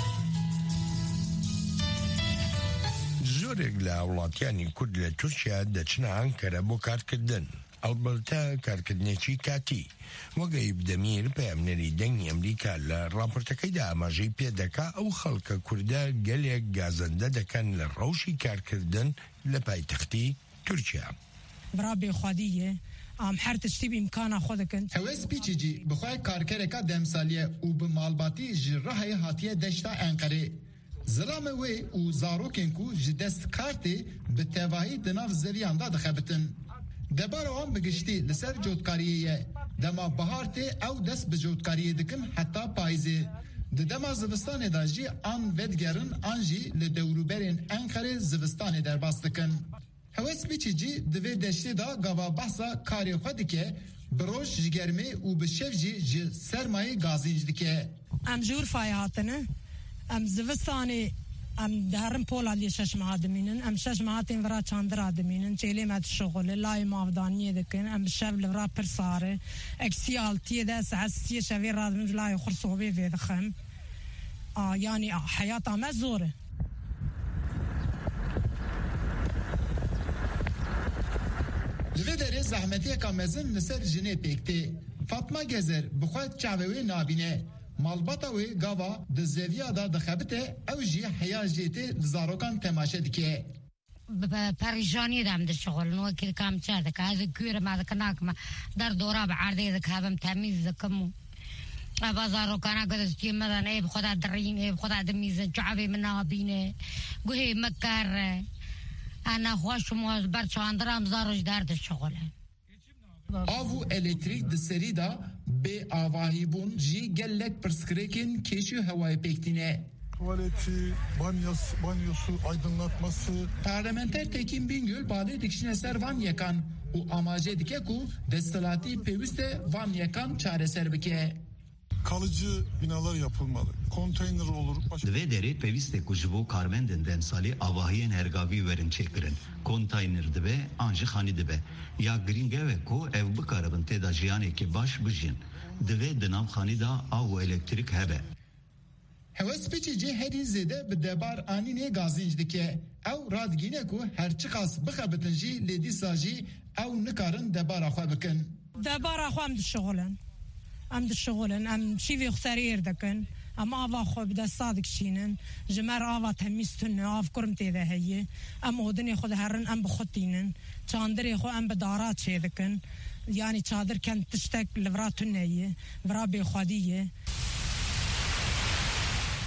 زورك لأولاتياني كرد لتركيا دچنا أنكرا بو كاركردن البلتا كاركردنيشي كاتي وقايب دمير بأمنري دني أمريكا لرابرتكي دا أماجي بيدكا أو خلق كردا قليق غازنده دكان للروشي كاركردن لباي تختي تركيا برابي خادية ام حرتش تبي امكانه خودكن هوس بيجي بخوي كاركركا دمساليه وبمالباتي جراحي هاتيه دشتا انقره زلام وي و زاروكنكو جدست كارتي بتواهي دناف زريان دا دخبتن دبارو ام بگشتي لسر جوتكاريه دما بهارتي او دست بجوتكاريه دكن حتى بايزي دما زوستان داجي ان ودگرن انجي لدوروبرين انقره زوستان درباستكن هوس بيجي دوي دشتي دا غوا بحثا كاري خودكه بروش جگرمي و بشفجي ج سرمایه گازینج دکه ام جور فایاتنه ام زوستانی ام دهرم پولا لی شش ماه دمینن ام شش ماهاتین ورا چاندرا دمینن چیلی مد شغل لای مافدانیه دکن ام شب لورا پرساره اکسیالتی ده سعسیه شوی رادم لای خرصوبی في دخم آه يعني حياتها ما زوره لفدر زحمتي كامزن نسر جني بيكتي فاطمه جزر بخوت شعبوي نابينه مالباتاوي غاوا د زيفيا دا دخبته اوجي حياجيتي زاروكان تماشا دكي پریشانی دارم در شغل نو که کام چرده که از کویر ما کناک ما در دورا بعرضه دکابم تمیز دکمو بازارو کانا گذشتی مدن ای خدا درین ای خدا دمیز جعبه من بینه گوهی مکر انا خوش موز بر چاندرام زاروش درد شغله آوو الکتریک د سری دا به آواهی بون جی گلک پرسکریکین کشو هوای پکتینه tuvaleti, banyos, banyosu, aydınlatması. Parlamenter Tekin Bingöl bali dikişine ser van yakan u amaje dike ku destilati peviste van yakan çareser bike. Kalıcı binalar yapılmalı. Konteyner olur. Dve deri peviste ku jibo karmendin demsali avahiyen hergavi verin çekirin. Konteyner dibe anji hani dibe. Ya gringeve ku ev bikarabın teda jiyane ki baş bijin. Dve dinav hani da av elektrik hebe. هوس پیچی هری زده به دبار آنینه گازینج دکه او رادگینه کو هر چقاس بخبتنجی لیدی ساجی او نکارن دبار آخوا بکن دبار آخوا ام دشغلن ام دشغلن ام شیوی خساریر دکن ام آوا خو بده صادق شینن جمر آوا تمیستن آف کرم تیده هیه ام اودنی خود هرن ام بخطینن چاندری خو ام بدارات چه دکن یعنی چادر کن تشتک لوراتون نیه ورا بی خودیه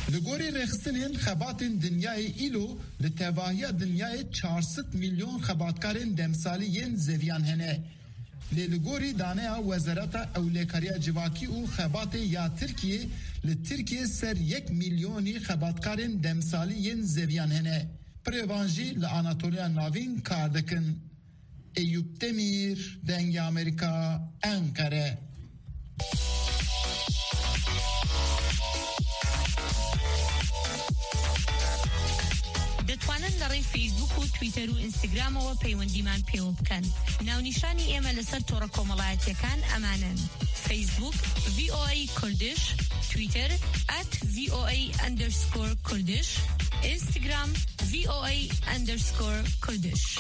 لگوری رخصتن خباتن دنیای ایلو لتواهی دنیای چهارصد میلیون خباتکارن دمسالیین زویان هنه. لگوری دانه وزارت اولیکاریا جواکی و خبات یا ترکیه لترکیه سر یک میلیونی خباتکارن دمسالیین زویان هنه. پروانجی لاناتولیا ناوین کاردکن. ایوب دمیر دنگ امریکا انقره. دەتوانن لەڕێی فیسبوک و تویتەر و ئینستاگرامەوە پەیوەندیمان پێوە بکەن. ناونیشانی ئێمە لەسەر تۆڕە کۆمەڵایەتیەکان ئەمانن: فیسبوک ڤی ئۆ ئەی کوردش، تویتەر ئەت ڤی ئۆ ئەی ئەندەرسکۆر کوردش، ئینستاگرام ڤی ئۆ ئەی ئەندەرسکۆر کوردش.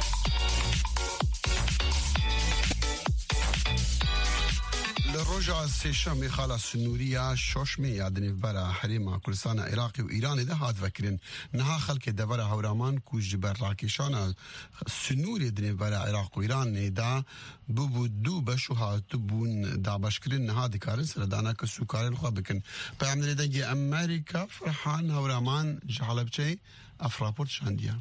لروجا سيشامي خلاص سنوريا شوشمي يادني برا حريمة كردستان عراقي وإيراني ده هاد فكرين نها خلق دبرا هورامان كوج براكيشانا سنوري دني برا عراق وإيران ده ببو دو بشوها تبون دابشكرين نها دكارن سردانا كسوكارن خوا بكن بيعمل دنجي أمريكا فرحان هورامان جحالب شيء أفرابورت شانديا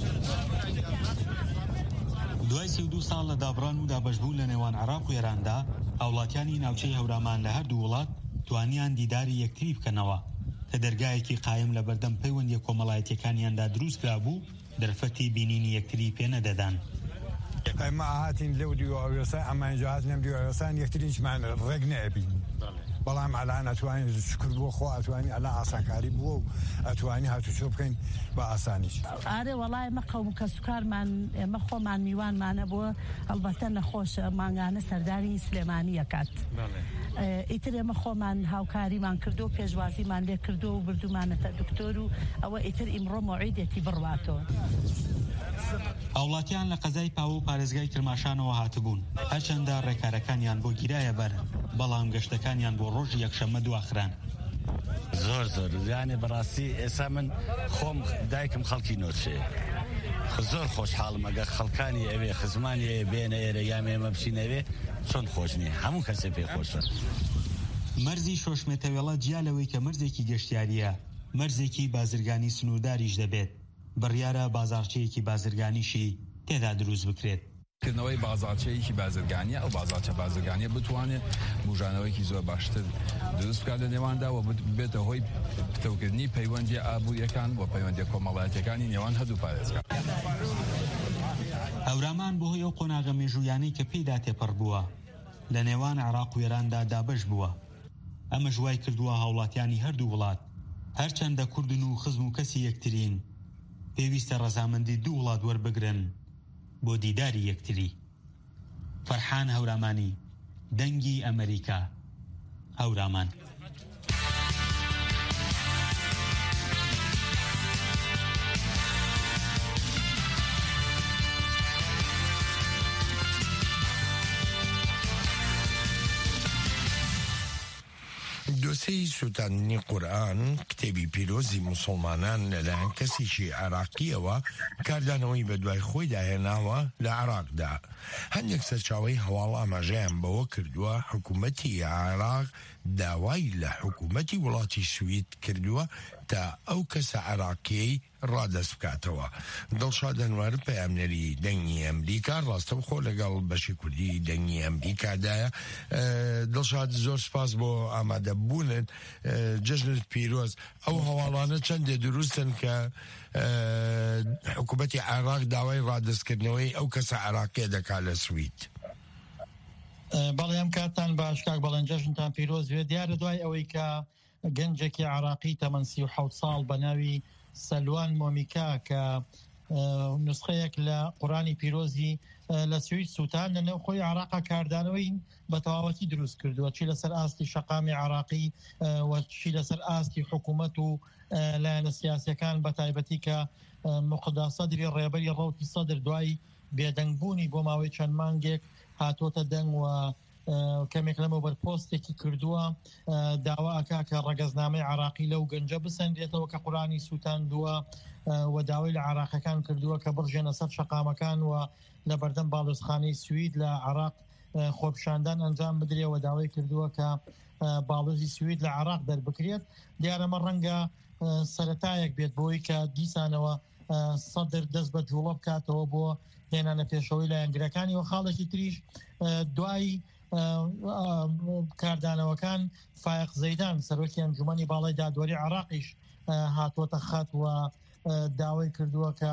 دوای سی و دو ساڵ لە دابڕان و دابەشبوو لە نێوان عێراق و ئێراندا هاوڵاتیانی ناوچەی هەورامان لە هەردوو وڵات توانیان دیداری یەکتری بکەنەوە کە دەرگایەکی قایم لە بەردەم پەیوەندی کۆمەڵایەتیەکانیاندا دروست کرابوو دەرفەتی بینینی یەکتری پێ نەدەدان. ئێمە هاتین لەو دیوەوەسان ئەمانجا هات لەم دیوەوەسان یەکتریشمان ڕێک نەبین. بەڵام ئەلان ئەتوانین شکر بۆ خۆ ئەتوانی ئەلان ئاسانکاری بووە و ئەتوانی هاتوچۆ بکەین بە ئاسانیش. ئارێ وەڵای ئێمە قەوم کە سوکارمان ئێمە خۆمان میوانمانە بووە هەڵبەتە نەخۆش مانگانە سەرداری سلێمانی ئەکات. ئیتر ئێمە خۆمان هاوکاریمان کردو پێشوازیمان لێ کردو و بردومانەتە دکتۆر و ئەوە ئیتر ئیمڕۆ مۆعیدێتی بڕواتەوە. هاوڵاتیان لە قەزای پاو و پارێزگای کرماشانەوە هاتبوون هەرچەندە ڕێکارەکانیان بۆ گیرایە بەر بەڵام گەشتەکانیان بۆ ڕۆژی یەکشەممە دواخران. زۆر زۆر یانێ بەڕاستی ئێستا من خۆم دایکم خەڵکی نۆچێ زۆر خۆشحاڵم ئەگە خەڵکانی ئەوێ خزمانی بێنە ئێرە یام ئێمە بچینەوێ چۆن خۆش نیە هەموو کەسێ پێ خۆشە. مەرزی شۆشمێتەوێڵە جیالەوەی کە مەرزێکی گەشتیاریە مەرزێکی بازرگانی سنوورداریش دەبێت بڕیارە بازارچەیەکی بازرگانیشی تێدا دروست بکرێت. کردنەوەی بازارچەیەکی بازرگانیە ئەو بازارچە بازرگانیە بتوانێت بژانەوەیکی زۆر باشتر دروست بکات لە نێواندا و بێتە هۆی پتەوکردنی پەیوەندی ئابووریەکان بۆ پەیوەندی کۆمەڵایەتیەکانی نێوان هەردوو پارێزگا. هەورامان بەهۆی ئەو قۆناغە مێژوویانەی کە پێیدا تێپەڕ بووە لە نێوان عێراق و ئێراندا دابەش بووە. ئەمە ژوای کردووە هاوڵاتیانی هەردوو وڵات هەرچەندە کوردن و خزم و کەسی یەکترین پێویستە ڕەزامەندی دوو وڵات وەربگرن بۆ دیداری یەکتری. فەرحان هەورامانی دەنگی ئەمریکا هەورامان. دۆسەی سووتاندنی قورئان کتێبی پیرۆزی موسڵمانان لەلایەن کەسیشی عێراقیەوە کاردانەوەی بە دوای خۆی داهێناوە لە عێراقدا. هەندێک سەرچاوەی هەواڵ ئاماژەیان بەوە کردووە حکوومەتی عێراق داوای لە حکوومەتی وڵاتی سوید کردووە تا ئەو کەسە عێراقیەی ڕادەست بکاتەوە. دڵشاد ئەنوەر پەیامنەری دەنگی ئەمریکا ڕاستەوخۆ لەگەڵ بەشی کوردی دەنگی ئەمریکادایە. دڵشاد زۆر سپاس بۆ ئامادەبوونن جژنت پیرۆز. ئەو هەواڵانە چەندێ دروستن کە حکوومەتی عێراق داوای ڕادەستکردنەوەی ئەو کەسە عێراقیە دەکات لە سوید. بەڵێم کاتان باش کاک بەڵێن جەژنتان پیرۆز وێ دیارە دوای ئەوەی کە گەنجێکی عێراقی تەمەن سی و حەوت ساڵ بە ناوی سەلوان مۆمیکا کە نسخەیەک لە قورانی پیرۆزی لە سوید سووتان لە نێو خۆی عێراقا کاردانەوەی بە تەواوەتی دروست کردووە چی لەسەر ئاستی شەقامی عێراقی و چی لەسەر ئاستی حکوومەت و لایەنە سیاسیەکان بە تایبەتی کە موقدا سەدری ڕێبەری ڕەوتی سەدر دوای بێدەنگبوونی بۆ ماوەی چەند مانگێک هاتۆتە دەنگ و کەمێک لەمە بەرپۆستێکی کردووە داوا ئەکا کە ڕەگەزنامەی عێراقی لەو گەنجە بسەندێتەوە کە قورانی سووتاندووە و داوای لە عێراقەکان کردووە کە بڕژێنە سەر شەقامەکان و لە بەردەم باڵۆزخانەی سوید لە عێراق خۆپشاندان ئەنجام بدرێەوە داوای کردووە کە باڵۆزی سوید لە عراق دەربکرێت دیارەمە ڕەنگە سەرەتایەک بێت بۆی کە دیسانەوە سەدر دەست بە جوڵە بکاتەوە بۆ هێنانە پێشەوەی لایەنگرەکانی و خاڵێکی تریش دوای کاردانەوەکان فایق زەیدان سەرۆکی ئەنجومەنی باڵای دادوەری عراقیش هاتووەتە خەت و داوای کردووە کە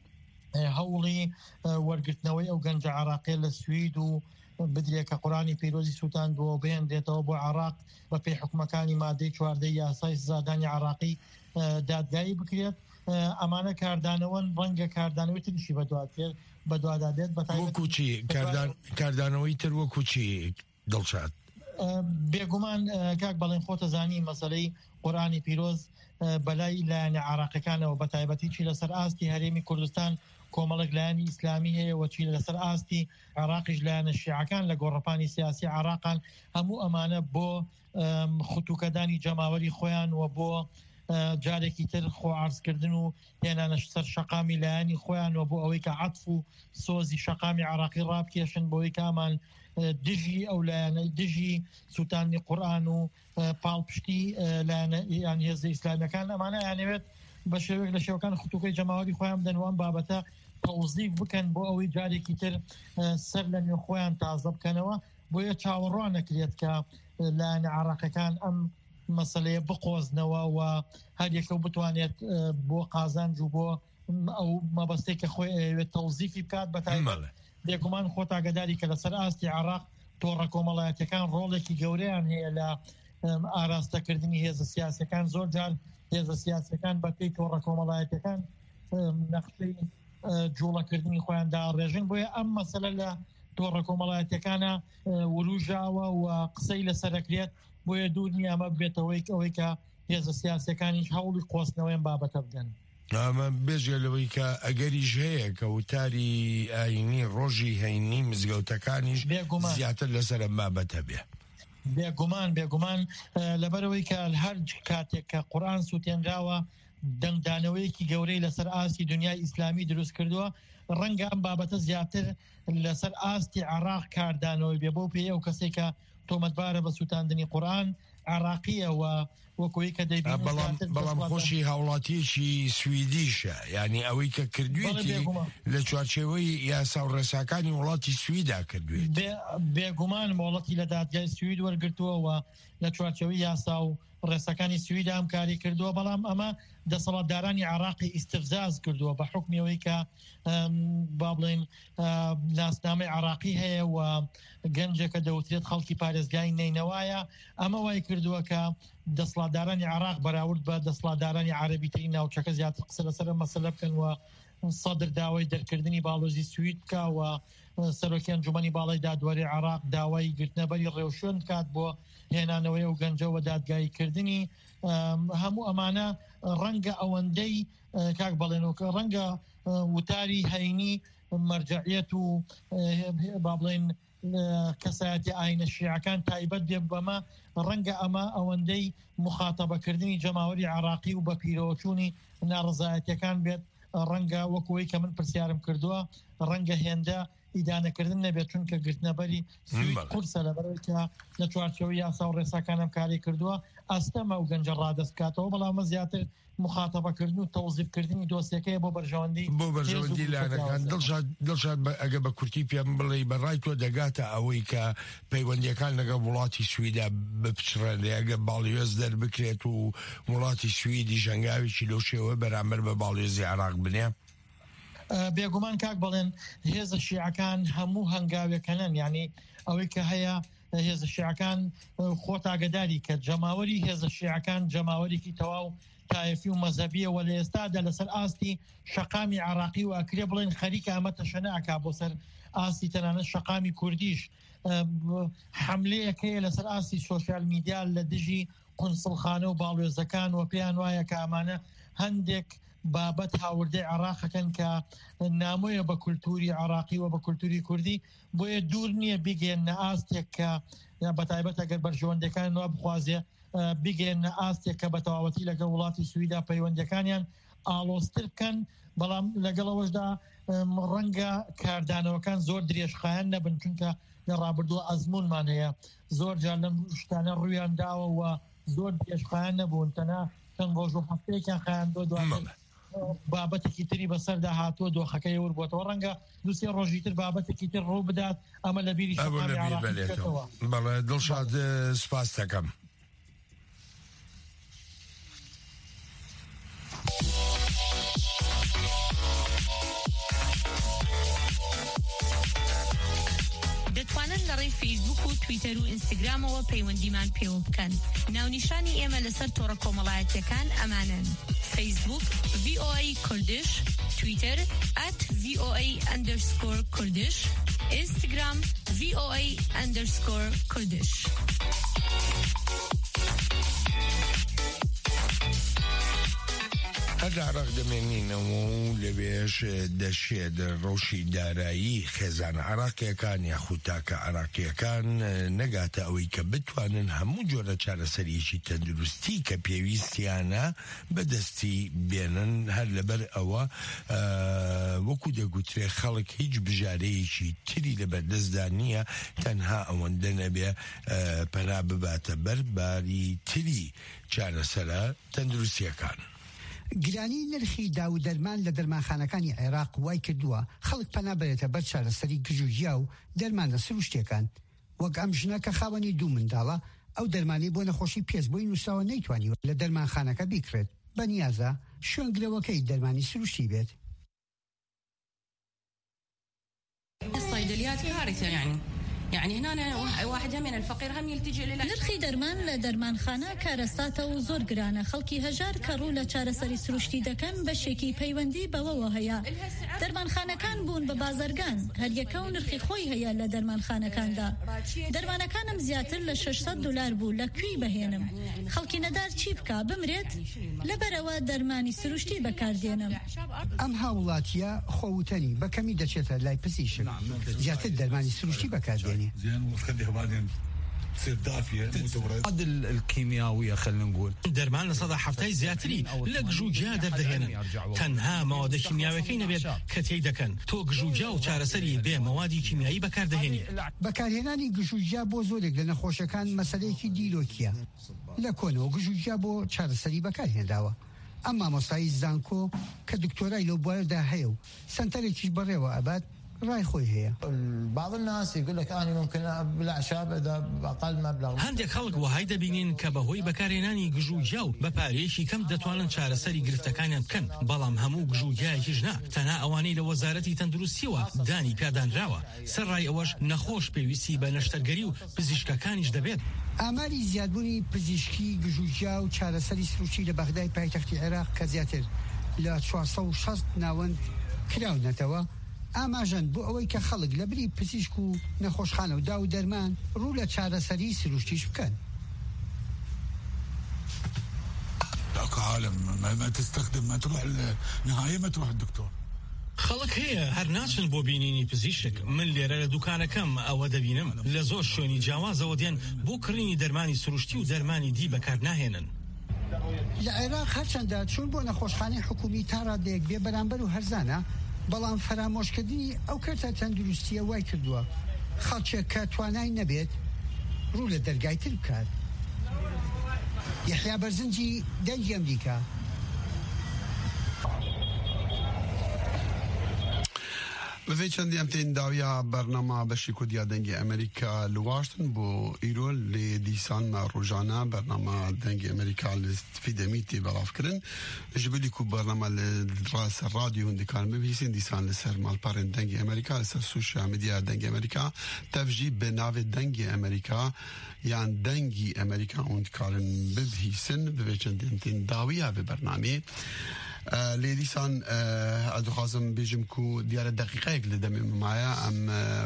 هەوڵی وەرگرتنەوەی ئەو گەنجە عراقیە لە سوید و بدرێت کە قورآانی پیرۆزی سووتان بۆ بێنرێتەوە بۆ عراق بە پێی حکومەکانی مادەی چواردەی یاسای سزادانی عراقی دادگایی بکرێت ئەمانە کاردانەوەن ڕەنگە کاردانەوەی تریشی بەدواتێت بەدوادادێت بەتایبەتی کاردانەوەی تر وەکو چی دڵشاد بێگومان کاک بەڵێن خۆتە زانی مەسەلەی قورآانی پیرۆز بەلای لایەنە عراقیەکانەوە بەتایبەتی چی لەسەر ئاستی هەرێمی کوردستان کۆمەڵک لایەنی ئیسلامی هەیە وەچی لەسەر ئاستی عراقیش لایەنە شیعەکان لە گۆڕەپانی سیاسی عراقان هەموو ئەمانە بۆ خوتوکەدانی جەماوەری خۆیان و بۆ جارێکی تر خۆ عرضکردن و هێنانە سەر شەقامی لایەنی خۆیان و بۆ ئەوەی کە عەتف و سۆزی شەقامی عراقی ڕابکێشن بۆی کامان دژی ئەو لایەنەی دژی سووتانی قورآن و پاڵپشتی یان هێزە ئیسلامیەکان ئەمانە یانەوێت بە شێوەیەک لە شێوەکان خوتوکەی جەماوەری خۆیان بدەنوان بابەتە تەوزیف بکەن بۆ ئەوەی جارێکی تر سەر لە نوێ خۆیان تازە بکەنەوە بۆیە چاوەڕوان نەکرێت کە لایەنە عراقیەکان ئەم مەسەلەیە بقۆزنەوە و هەر یەکەو بتوانێت بۆ قازانج و بۆ ئەو مەبەستەی کە خۆی ئەوێت تەوزیفی بکات بەتایبەت بێگومان خۆ ئاگاداری کە لەسەر ئاستی عراق تۆڕە کۆمەڵایەتەکان ڕۆڵێکی گەورەیان هەیە لە ئاراستەکردنی هێزە سیاسەکان زۆر جار هێزە سیاسەکان بە پێی تۆڕە کۆمەڵایەتەکان نەخشەی جوڵەکردنی خۆیان داڕێژن بۆیە ئەم مەسەلە لە تۆڕە کۆمەڵایەتەکانە وروژاوە و قسەی لەسەرەکرێت بۆیە دوورنی ئەمە بێتەوەی ئەوەی کە هێزە سیاسەکانیش هەوڵی قۆستنەوەیان بابەتە بدەن ئەمە بێژێ لەوەی کە ئەگەریش هەیە کە وتاری ئاینی ڕۆژی هەینی مزگەوتەکانیش زیاتر لەسەر ئەم بابەتە بێ بێگومان بێگومان لەبەرەوەی کە هەر کاتێک کە قورآن سووتێنراوە دەنگدانەوەیەکی گەورەی لەسەر ئاستی دنیای ئیسلامی دروست کردووە ڕەنگە ئەم بابەتە زیاتر لەسەر ئاستی عراق کاردانەوەی بێ بۆ پێی ئەو کەسێک کە تۆمەتبارە بە سووتاندنی قورآن عراقیەوە وەکوی کە دەیبین بەڵام خۆشی هاوڵاتیەکی سویدیشە ینی ئەوەی کە کردوێتی لە چوارچێوەی یاسا و ڕێساکانی وڵاتی سویدا کردوێت بێگومان مۆڵەتی لە دادگای سوید وەرگرتووەوە لە چوارچێوەی یاسا و ڕێسەکانی سویدا ئەم کاری کردووە بەڵام ئەمە دەسەڵاتدارانی عراقی ئیستفزاز کردووە بە حکمیەوەی کە با بڵێن ناسنامەی عراقی هەیە و گەنجێکە دەوترێت خەڵکی پارێزگای نینەوایە ئەمە وای کردووە کە دەسەڵاتدارانی عراق بەراورد بە دەسەڵاتدارانی عەرەبیترین ناوچەکە زیاتر قسە لەسەر مەسەلە بکەن و سەدر داوای دەرکردنی باڵۆزی سوید بکە و سەرۆکی ئەنجومەنی باڵای دادوەری عراق داوای گرتنەبەری ڕێوشوێن بکات بۆ هێنانەوەی ئەو گەنجەوە دادگاییکردنی هەموو ئەمانە ڕەنگە ئەوەندەی کاک بەڵێنەوە ڕەنگە وتاری هەینی مەرجعیەت و با بڵێن کەسایەتی ئاینە شیعەکان تایبەت دێ بەمە ڕەنگە ئەمە ئەوەندەی مخاتەبەکردنی جەماوەری عراقی و بە پیرەوەچوونی ناڕزایەتیەکان بێت ڕەنگە وەکوەوەی کە من پرسیارم کردووە ڕەنگە هێندە ئیدانەکردن نەبێت چونکە گرتنەبەری سوید قورسە لەبەرەوەی کە لە چوارچێوەی یاسا و ڕێساکانم کاری کردووە ئەستەمە و گەنجە ڕادەست کاتەوە بەڵامە زیاتر مخاتەبەکردن و تەوزیفکردنی دۆسیەکەی بۆ بەرژەوەندی بۆ بەرژەوەندی لایەنەکان دڵشاد ئەگە بە کورتی پێم بڵێ بەڕای تۆ دەگاتە ئەوەی کە پەیوەندیەکان لەگە وڵاتی سویدا بپچڕێن ئەگە باڵیۆز دەربکرێت و وڵاتی سویدی ژەنگاوێکی لەو شێوە بەرامبەر بە باڵیۆزی عراق بنێ بێگومان کاک بڵێن هێزە شیعەکان هەموو هەنگاوێکەنن یعنی ئەوەی کە هەیە هێزە شیعەکان خۆت ئاگداری کە جەماوەری هێزە شیعەکان جەماوەرێکی تەواو تایفی و مەزەبیەوە لە ئێستادا لەسەر ئاستی شەقامی عراقی و ئەکرێ بڵێن خەریکە ئەمە تەشەنە ئەکا بۆ سەر ئاستی تەنانەت شەقامی کوردیش حملەیەکەیە لەسەر ئاستی سۆشیال میدیا لە دژی قونسڵخانە و باڵێزەکان و پێیان وایە کە ئەمانە هەندێک بابەت هاوردەی عراقەکەن کە نامۆیە بە کولتوری عراقی و بە کولتوری کوردی بۆیە دوور نییە بگەێنە ئاستێک کە بەتایبەت ئەگەر بەرژەوەندەکان وا بخوازێ بگەێنە ئاستێک کە بە تەواوەتی لەگە وڵاتی سویدا پەیوەندەکانیان ئاڵۆستر بکەن بەڵام لەگەڵەوەشدا ڕەنگە کاردانەوەکان زۆر درێژخایەن نەبن چونکە لە ڕابردووە ئەزمونمان هەیە زۆر جار لەم شتانە ڕوویان داوە زۆر درێژخایەن نەبوون تەنها چەند ڕۆژ و هەفتەیەکیان خایاندۆ دواتر بابەتێکی تری بەسەردا هاتووە دۆخەکەی وەربووەتەوە ڕەنگە دووسێ ڕۆژی تر بابەتێکی تر ڕوو بدات ئەمە لە بیری شەقامی عێراقی بکەوە. بەڵێ دڵشاد سپاس دەکەم. دەتوانن لە ڕێی فیسبوک و تویتەر و ئینستاگرامەوە پەیوەندیمان پێوە بکەن. ناونیشانی ئێمە لەسەر تۆڕە کۆمەڵایەتیەکان ئەمانن: فیسبوک وی او ای کوردش، تویتر at voa underscore kurdish، ئینستاگرام voa underscore kurdish. هەر لە عێراق دەمێنینەوە و لەوێش دەشێت ڕۆژی دارایی خێزان عێراقیەکان یاخود تاکە عێراقیەکان نەگاتە ئەوەی کە بتوانن هەموو جۆرە چارەسەریەکی تەندروستی کە پێویستیانە بەدەستی بێنن هەر لەبەر ئەوە وەکو دەگوترێ خەڵک هیچ بژارەیەکی تری لەبەردەستدا نییە تەنها ئەوەندە نەبێ پەنا بباتە بەرباری تری چارەسەرە تەندروستیەکان. گرانی نرخی داو دەرمان لە دەرمانخانەکانی عێراق وای کردووە خەڵک پەنا بێتە بەر چارەسەری گژوژیا و دەرمانە سروشتیەکان وەک ئەم ژنە کە خاوەنی دوو منداڵە ئەو دەرمانی بۆ نەخۆشی پێست بۆی نووساوە نەیتوانیوە لە دەرمانخانەکە بیکرێت بەنیازە شوێنگرەوەکەی دەرمانی سروشتی بێت. الصيدليات كارثة يعني يعني هنا واحد من الفقير هم يلتجئ للعلاج. نرخی دەرمان لە دەرمانخانە کارەساتە و زۆر گرانە خەڵکی هەژار کە ڕوو لە چارەسەری سروشتی دەکەن بەشێکی پەیوەندی بەوەوە هەیە. دەرمانخانەکان بوون بە بازرگان هەریەکە و نرخی خۆی هەیە لە دەرمانخانەکاندا. دەرمانەکانم زیاتر لە شەشسەد دلار بوو لە کوێی بەهێنم. خەڵکی نەدار چی بکە بمرێت لەبەرەوە دەرمانی سروشتی بەکاردێنم. ئەم هاوڵاتیە خۆوتنی بەکەمی دەچێتە لای پزیشک زیاتر دەرمانی سروشتی بەکاردێنی. زين وخليها بعدين تصير دافيه متورد. المواد الكيميائيه خلينا نقول درمان لصدى حفتاي زياتري لك جوجا دردهن تنها مواد كيميائيه نبيت كتي دكن تو جوجا و چارەسەری بێ موادی کیمیایی بەکاردەهێنی. بەکارهێنانی گژوجیا بۆ زۆرێک لە نەخۆشەکان مەسەلەیەکی دیرۆکیە لە کۆنەوە گژوجیا بۆ چارەسەری بەکارهێنراوە. ئەمما مۆستایی زانکۆ کە دکتۆرای لەو بوارەدا هەیە و سنتەرێکیش بەڕێوە ئەبات رای خۆی هەیە. بعض الناس يقول لك أنا ممكن بالأعشاب إذا بأقل مبلغ. هەندێک خەڵک وهای دەبینین کە بەهۆی بەکارهێنانی گژوجیا و بە پارەیەکی کەم دەتوانن چارەسەری گرفتەکانیان بکەن بەڵام هەموو گژوجیایەکیش نا تەنها ئەوانەی لە وەزارەتی تەندروستیەوە دانی پیادانراوە سەرڕای ئەوەش نەخۆش پێویستی بە نەشتەرگەری و پزیشکەکانیش دەبێت. ئاماری زیادبوونی پزیشکی گژوجیا و چارەسەری سروشتی لە بەغدای پایتەختی عێراق کە زیاتر لە چوارسەد و شەست ناوەند کراونەتەوە ئاماژەن بۆ ئەوەی کە خەڵک لە بری پزیشک و نەخۆشخانە و دا و دەرمان ڕوو لە چارەسەری سروشتیش بکەن. لاك عالم ما تستخدم ما تروح النهاية ما تروح الدكتور. خەڵک هەیە هەر ناچن بۆ بینینی پزیشک من لێرە لە دوکانەکەم ئەوە دەبینم لە زۆر شوێنی جیاوازەوە دێن بۆ کڕینی دەرمانی سروشتی و دەرمانی دی بەکار ناهێنن. لە عێراق هەرچەندە چون بۆ نەخۆشخانەی حکومی تا ڕادەیەک بێ بەرامبەر و هەرزانە بەڵام فەرامۆشکردنی ئەو کەرتە تەندروستیە وای کردووە خەڵکێک کە توانای نەبێت ڕوو لە دەرگای تر بکات. یەحیا بەرزنجی دەنگی ئەمریکا. بەvê çendî em tên dawiya bernama beşî ku diya dengê Amerîka li Washington bo îro lê dîsan me rojana bernama dengê Amerîka li fîdemîtê belavkirin ji bilî ku bernama li ser radyo hûn dikarin bibîsîn dîsan li ser malparên dengê Amerîka li ser sosyal medya dengê Amerîka tev jî bi navê dengê Amerîka yan dengî Amerîka hûn dikarin bibîsin bivê çendî em tên dawiya vê bernamê. لێ دیسان ئەدخوازم بێژم کو دیارە دقیقەیەک لە دەمێ مایە ئەم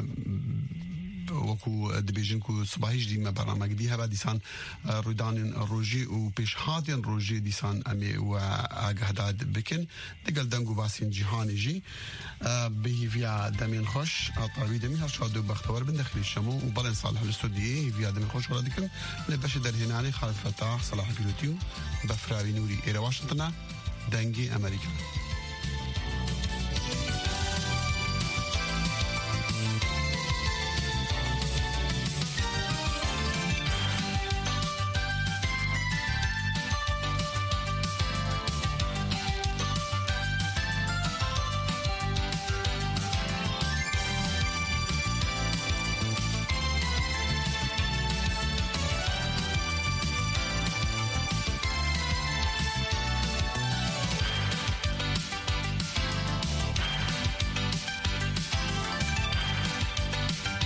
وەکو دەبێژن و سوباهیش دیمە بەڕامەگدی هەبا دیسان ڕوودانین ڕۆژی و پێشهاتێن ڕۆژێ دیسان ئەمێ و ئاگەهداد بکن دەگەل دەنگ و باسین جیهانیژی بهیڤیا دەمێن خۆش ئاتاوی دەمین هەر شاد و بەختەوەر بن دەخلیشەمە و بەڵێن ساڵح لە ستودیە هیڤیا دەمێن خۆش وەڵا دکن لە بەشە دەرهێنانی خالد فەتاح سەلاح پیلوتی و بەفراوی نووری ئێرە واشنتنە دەنگی ئەمریکا.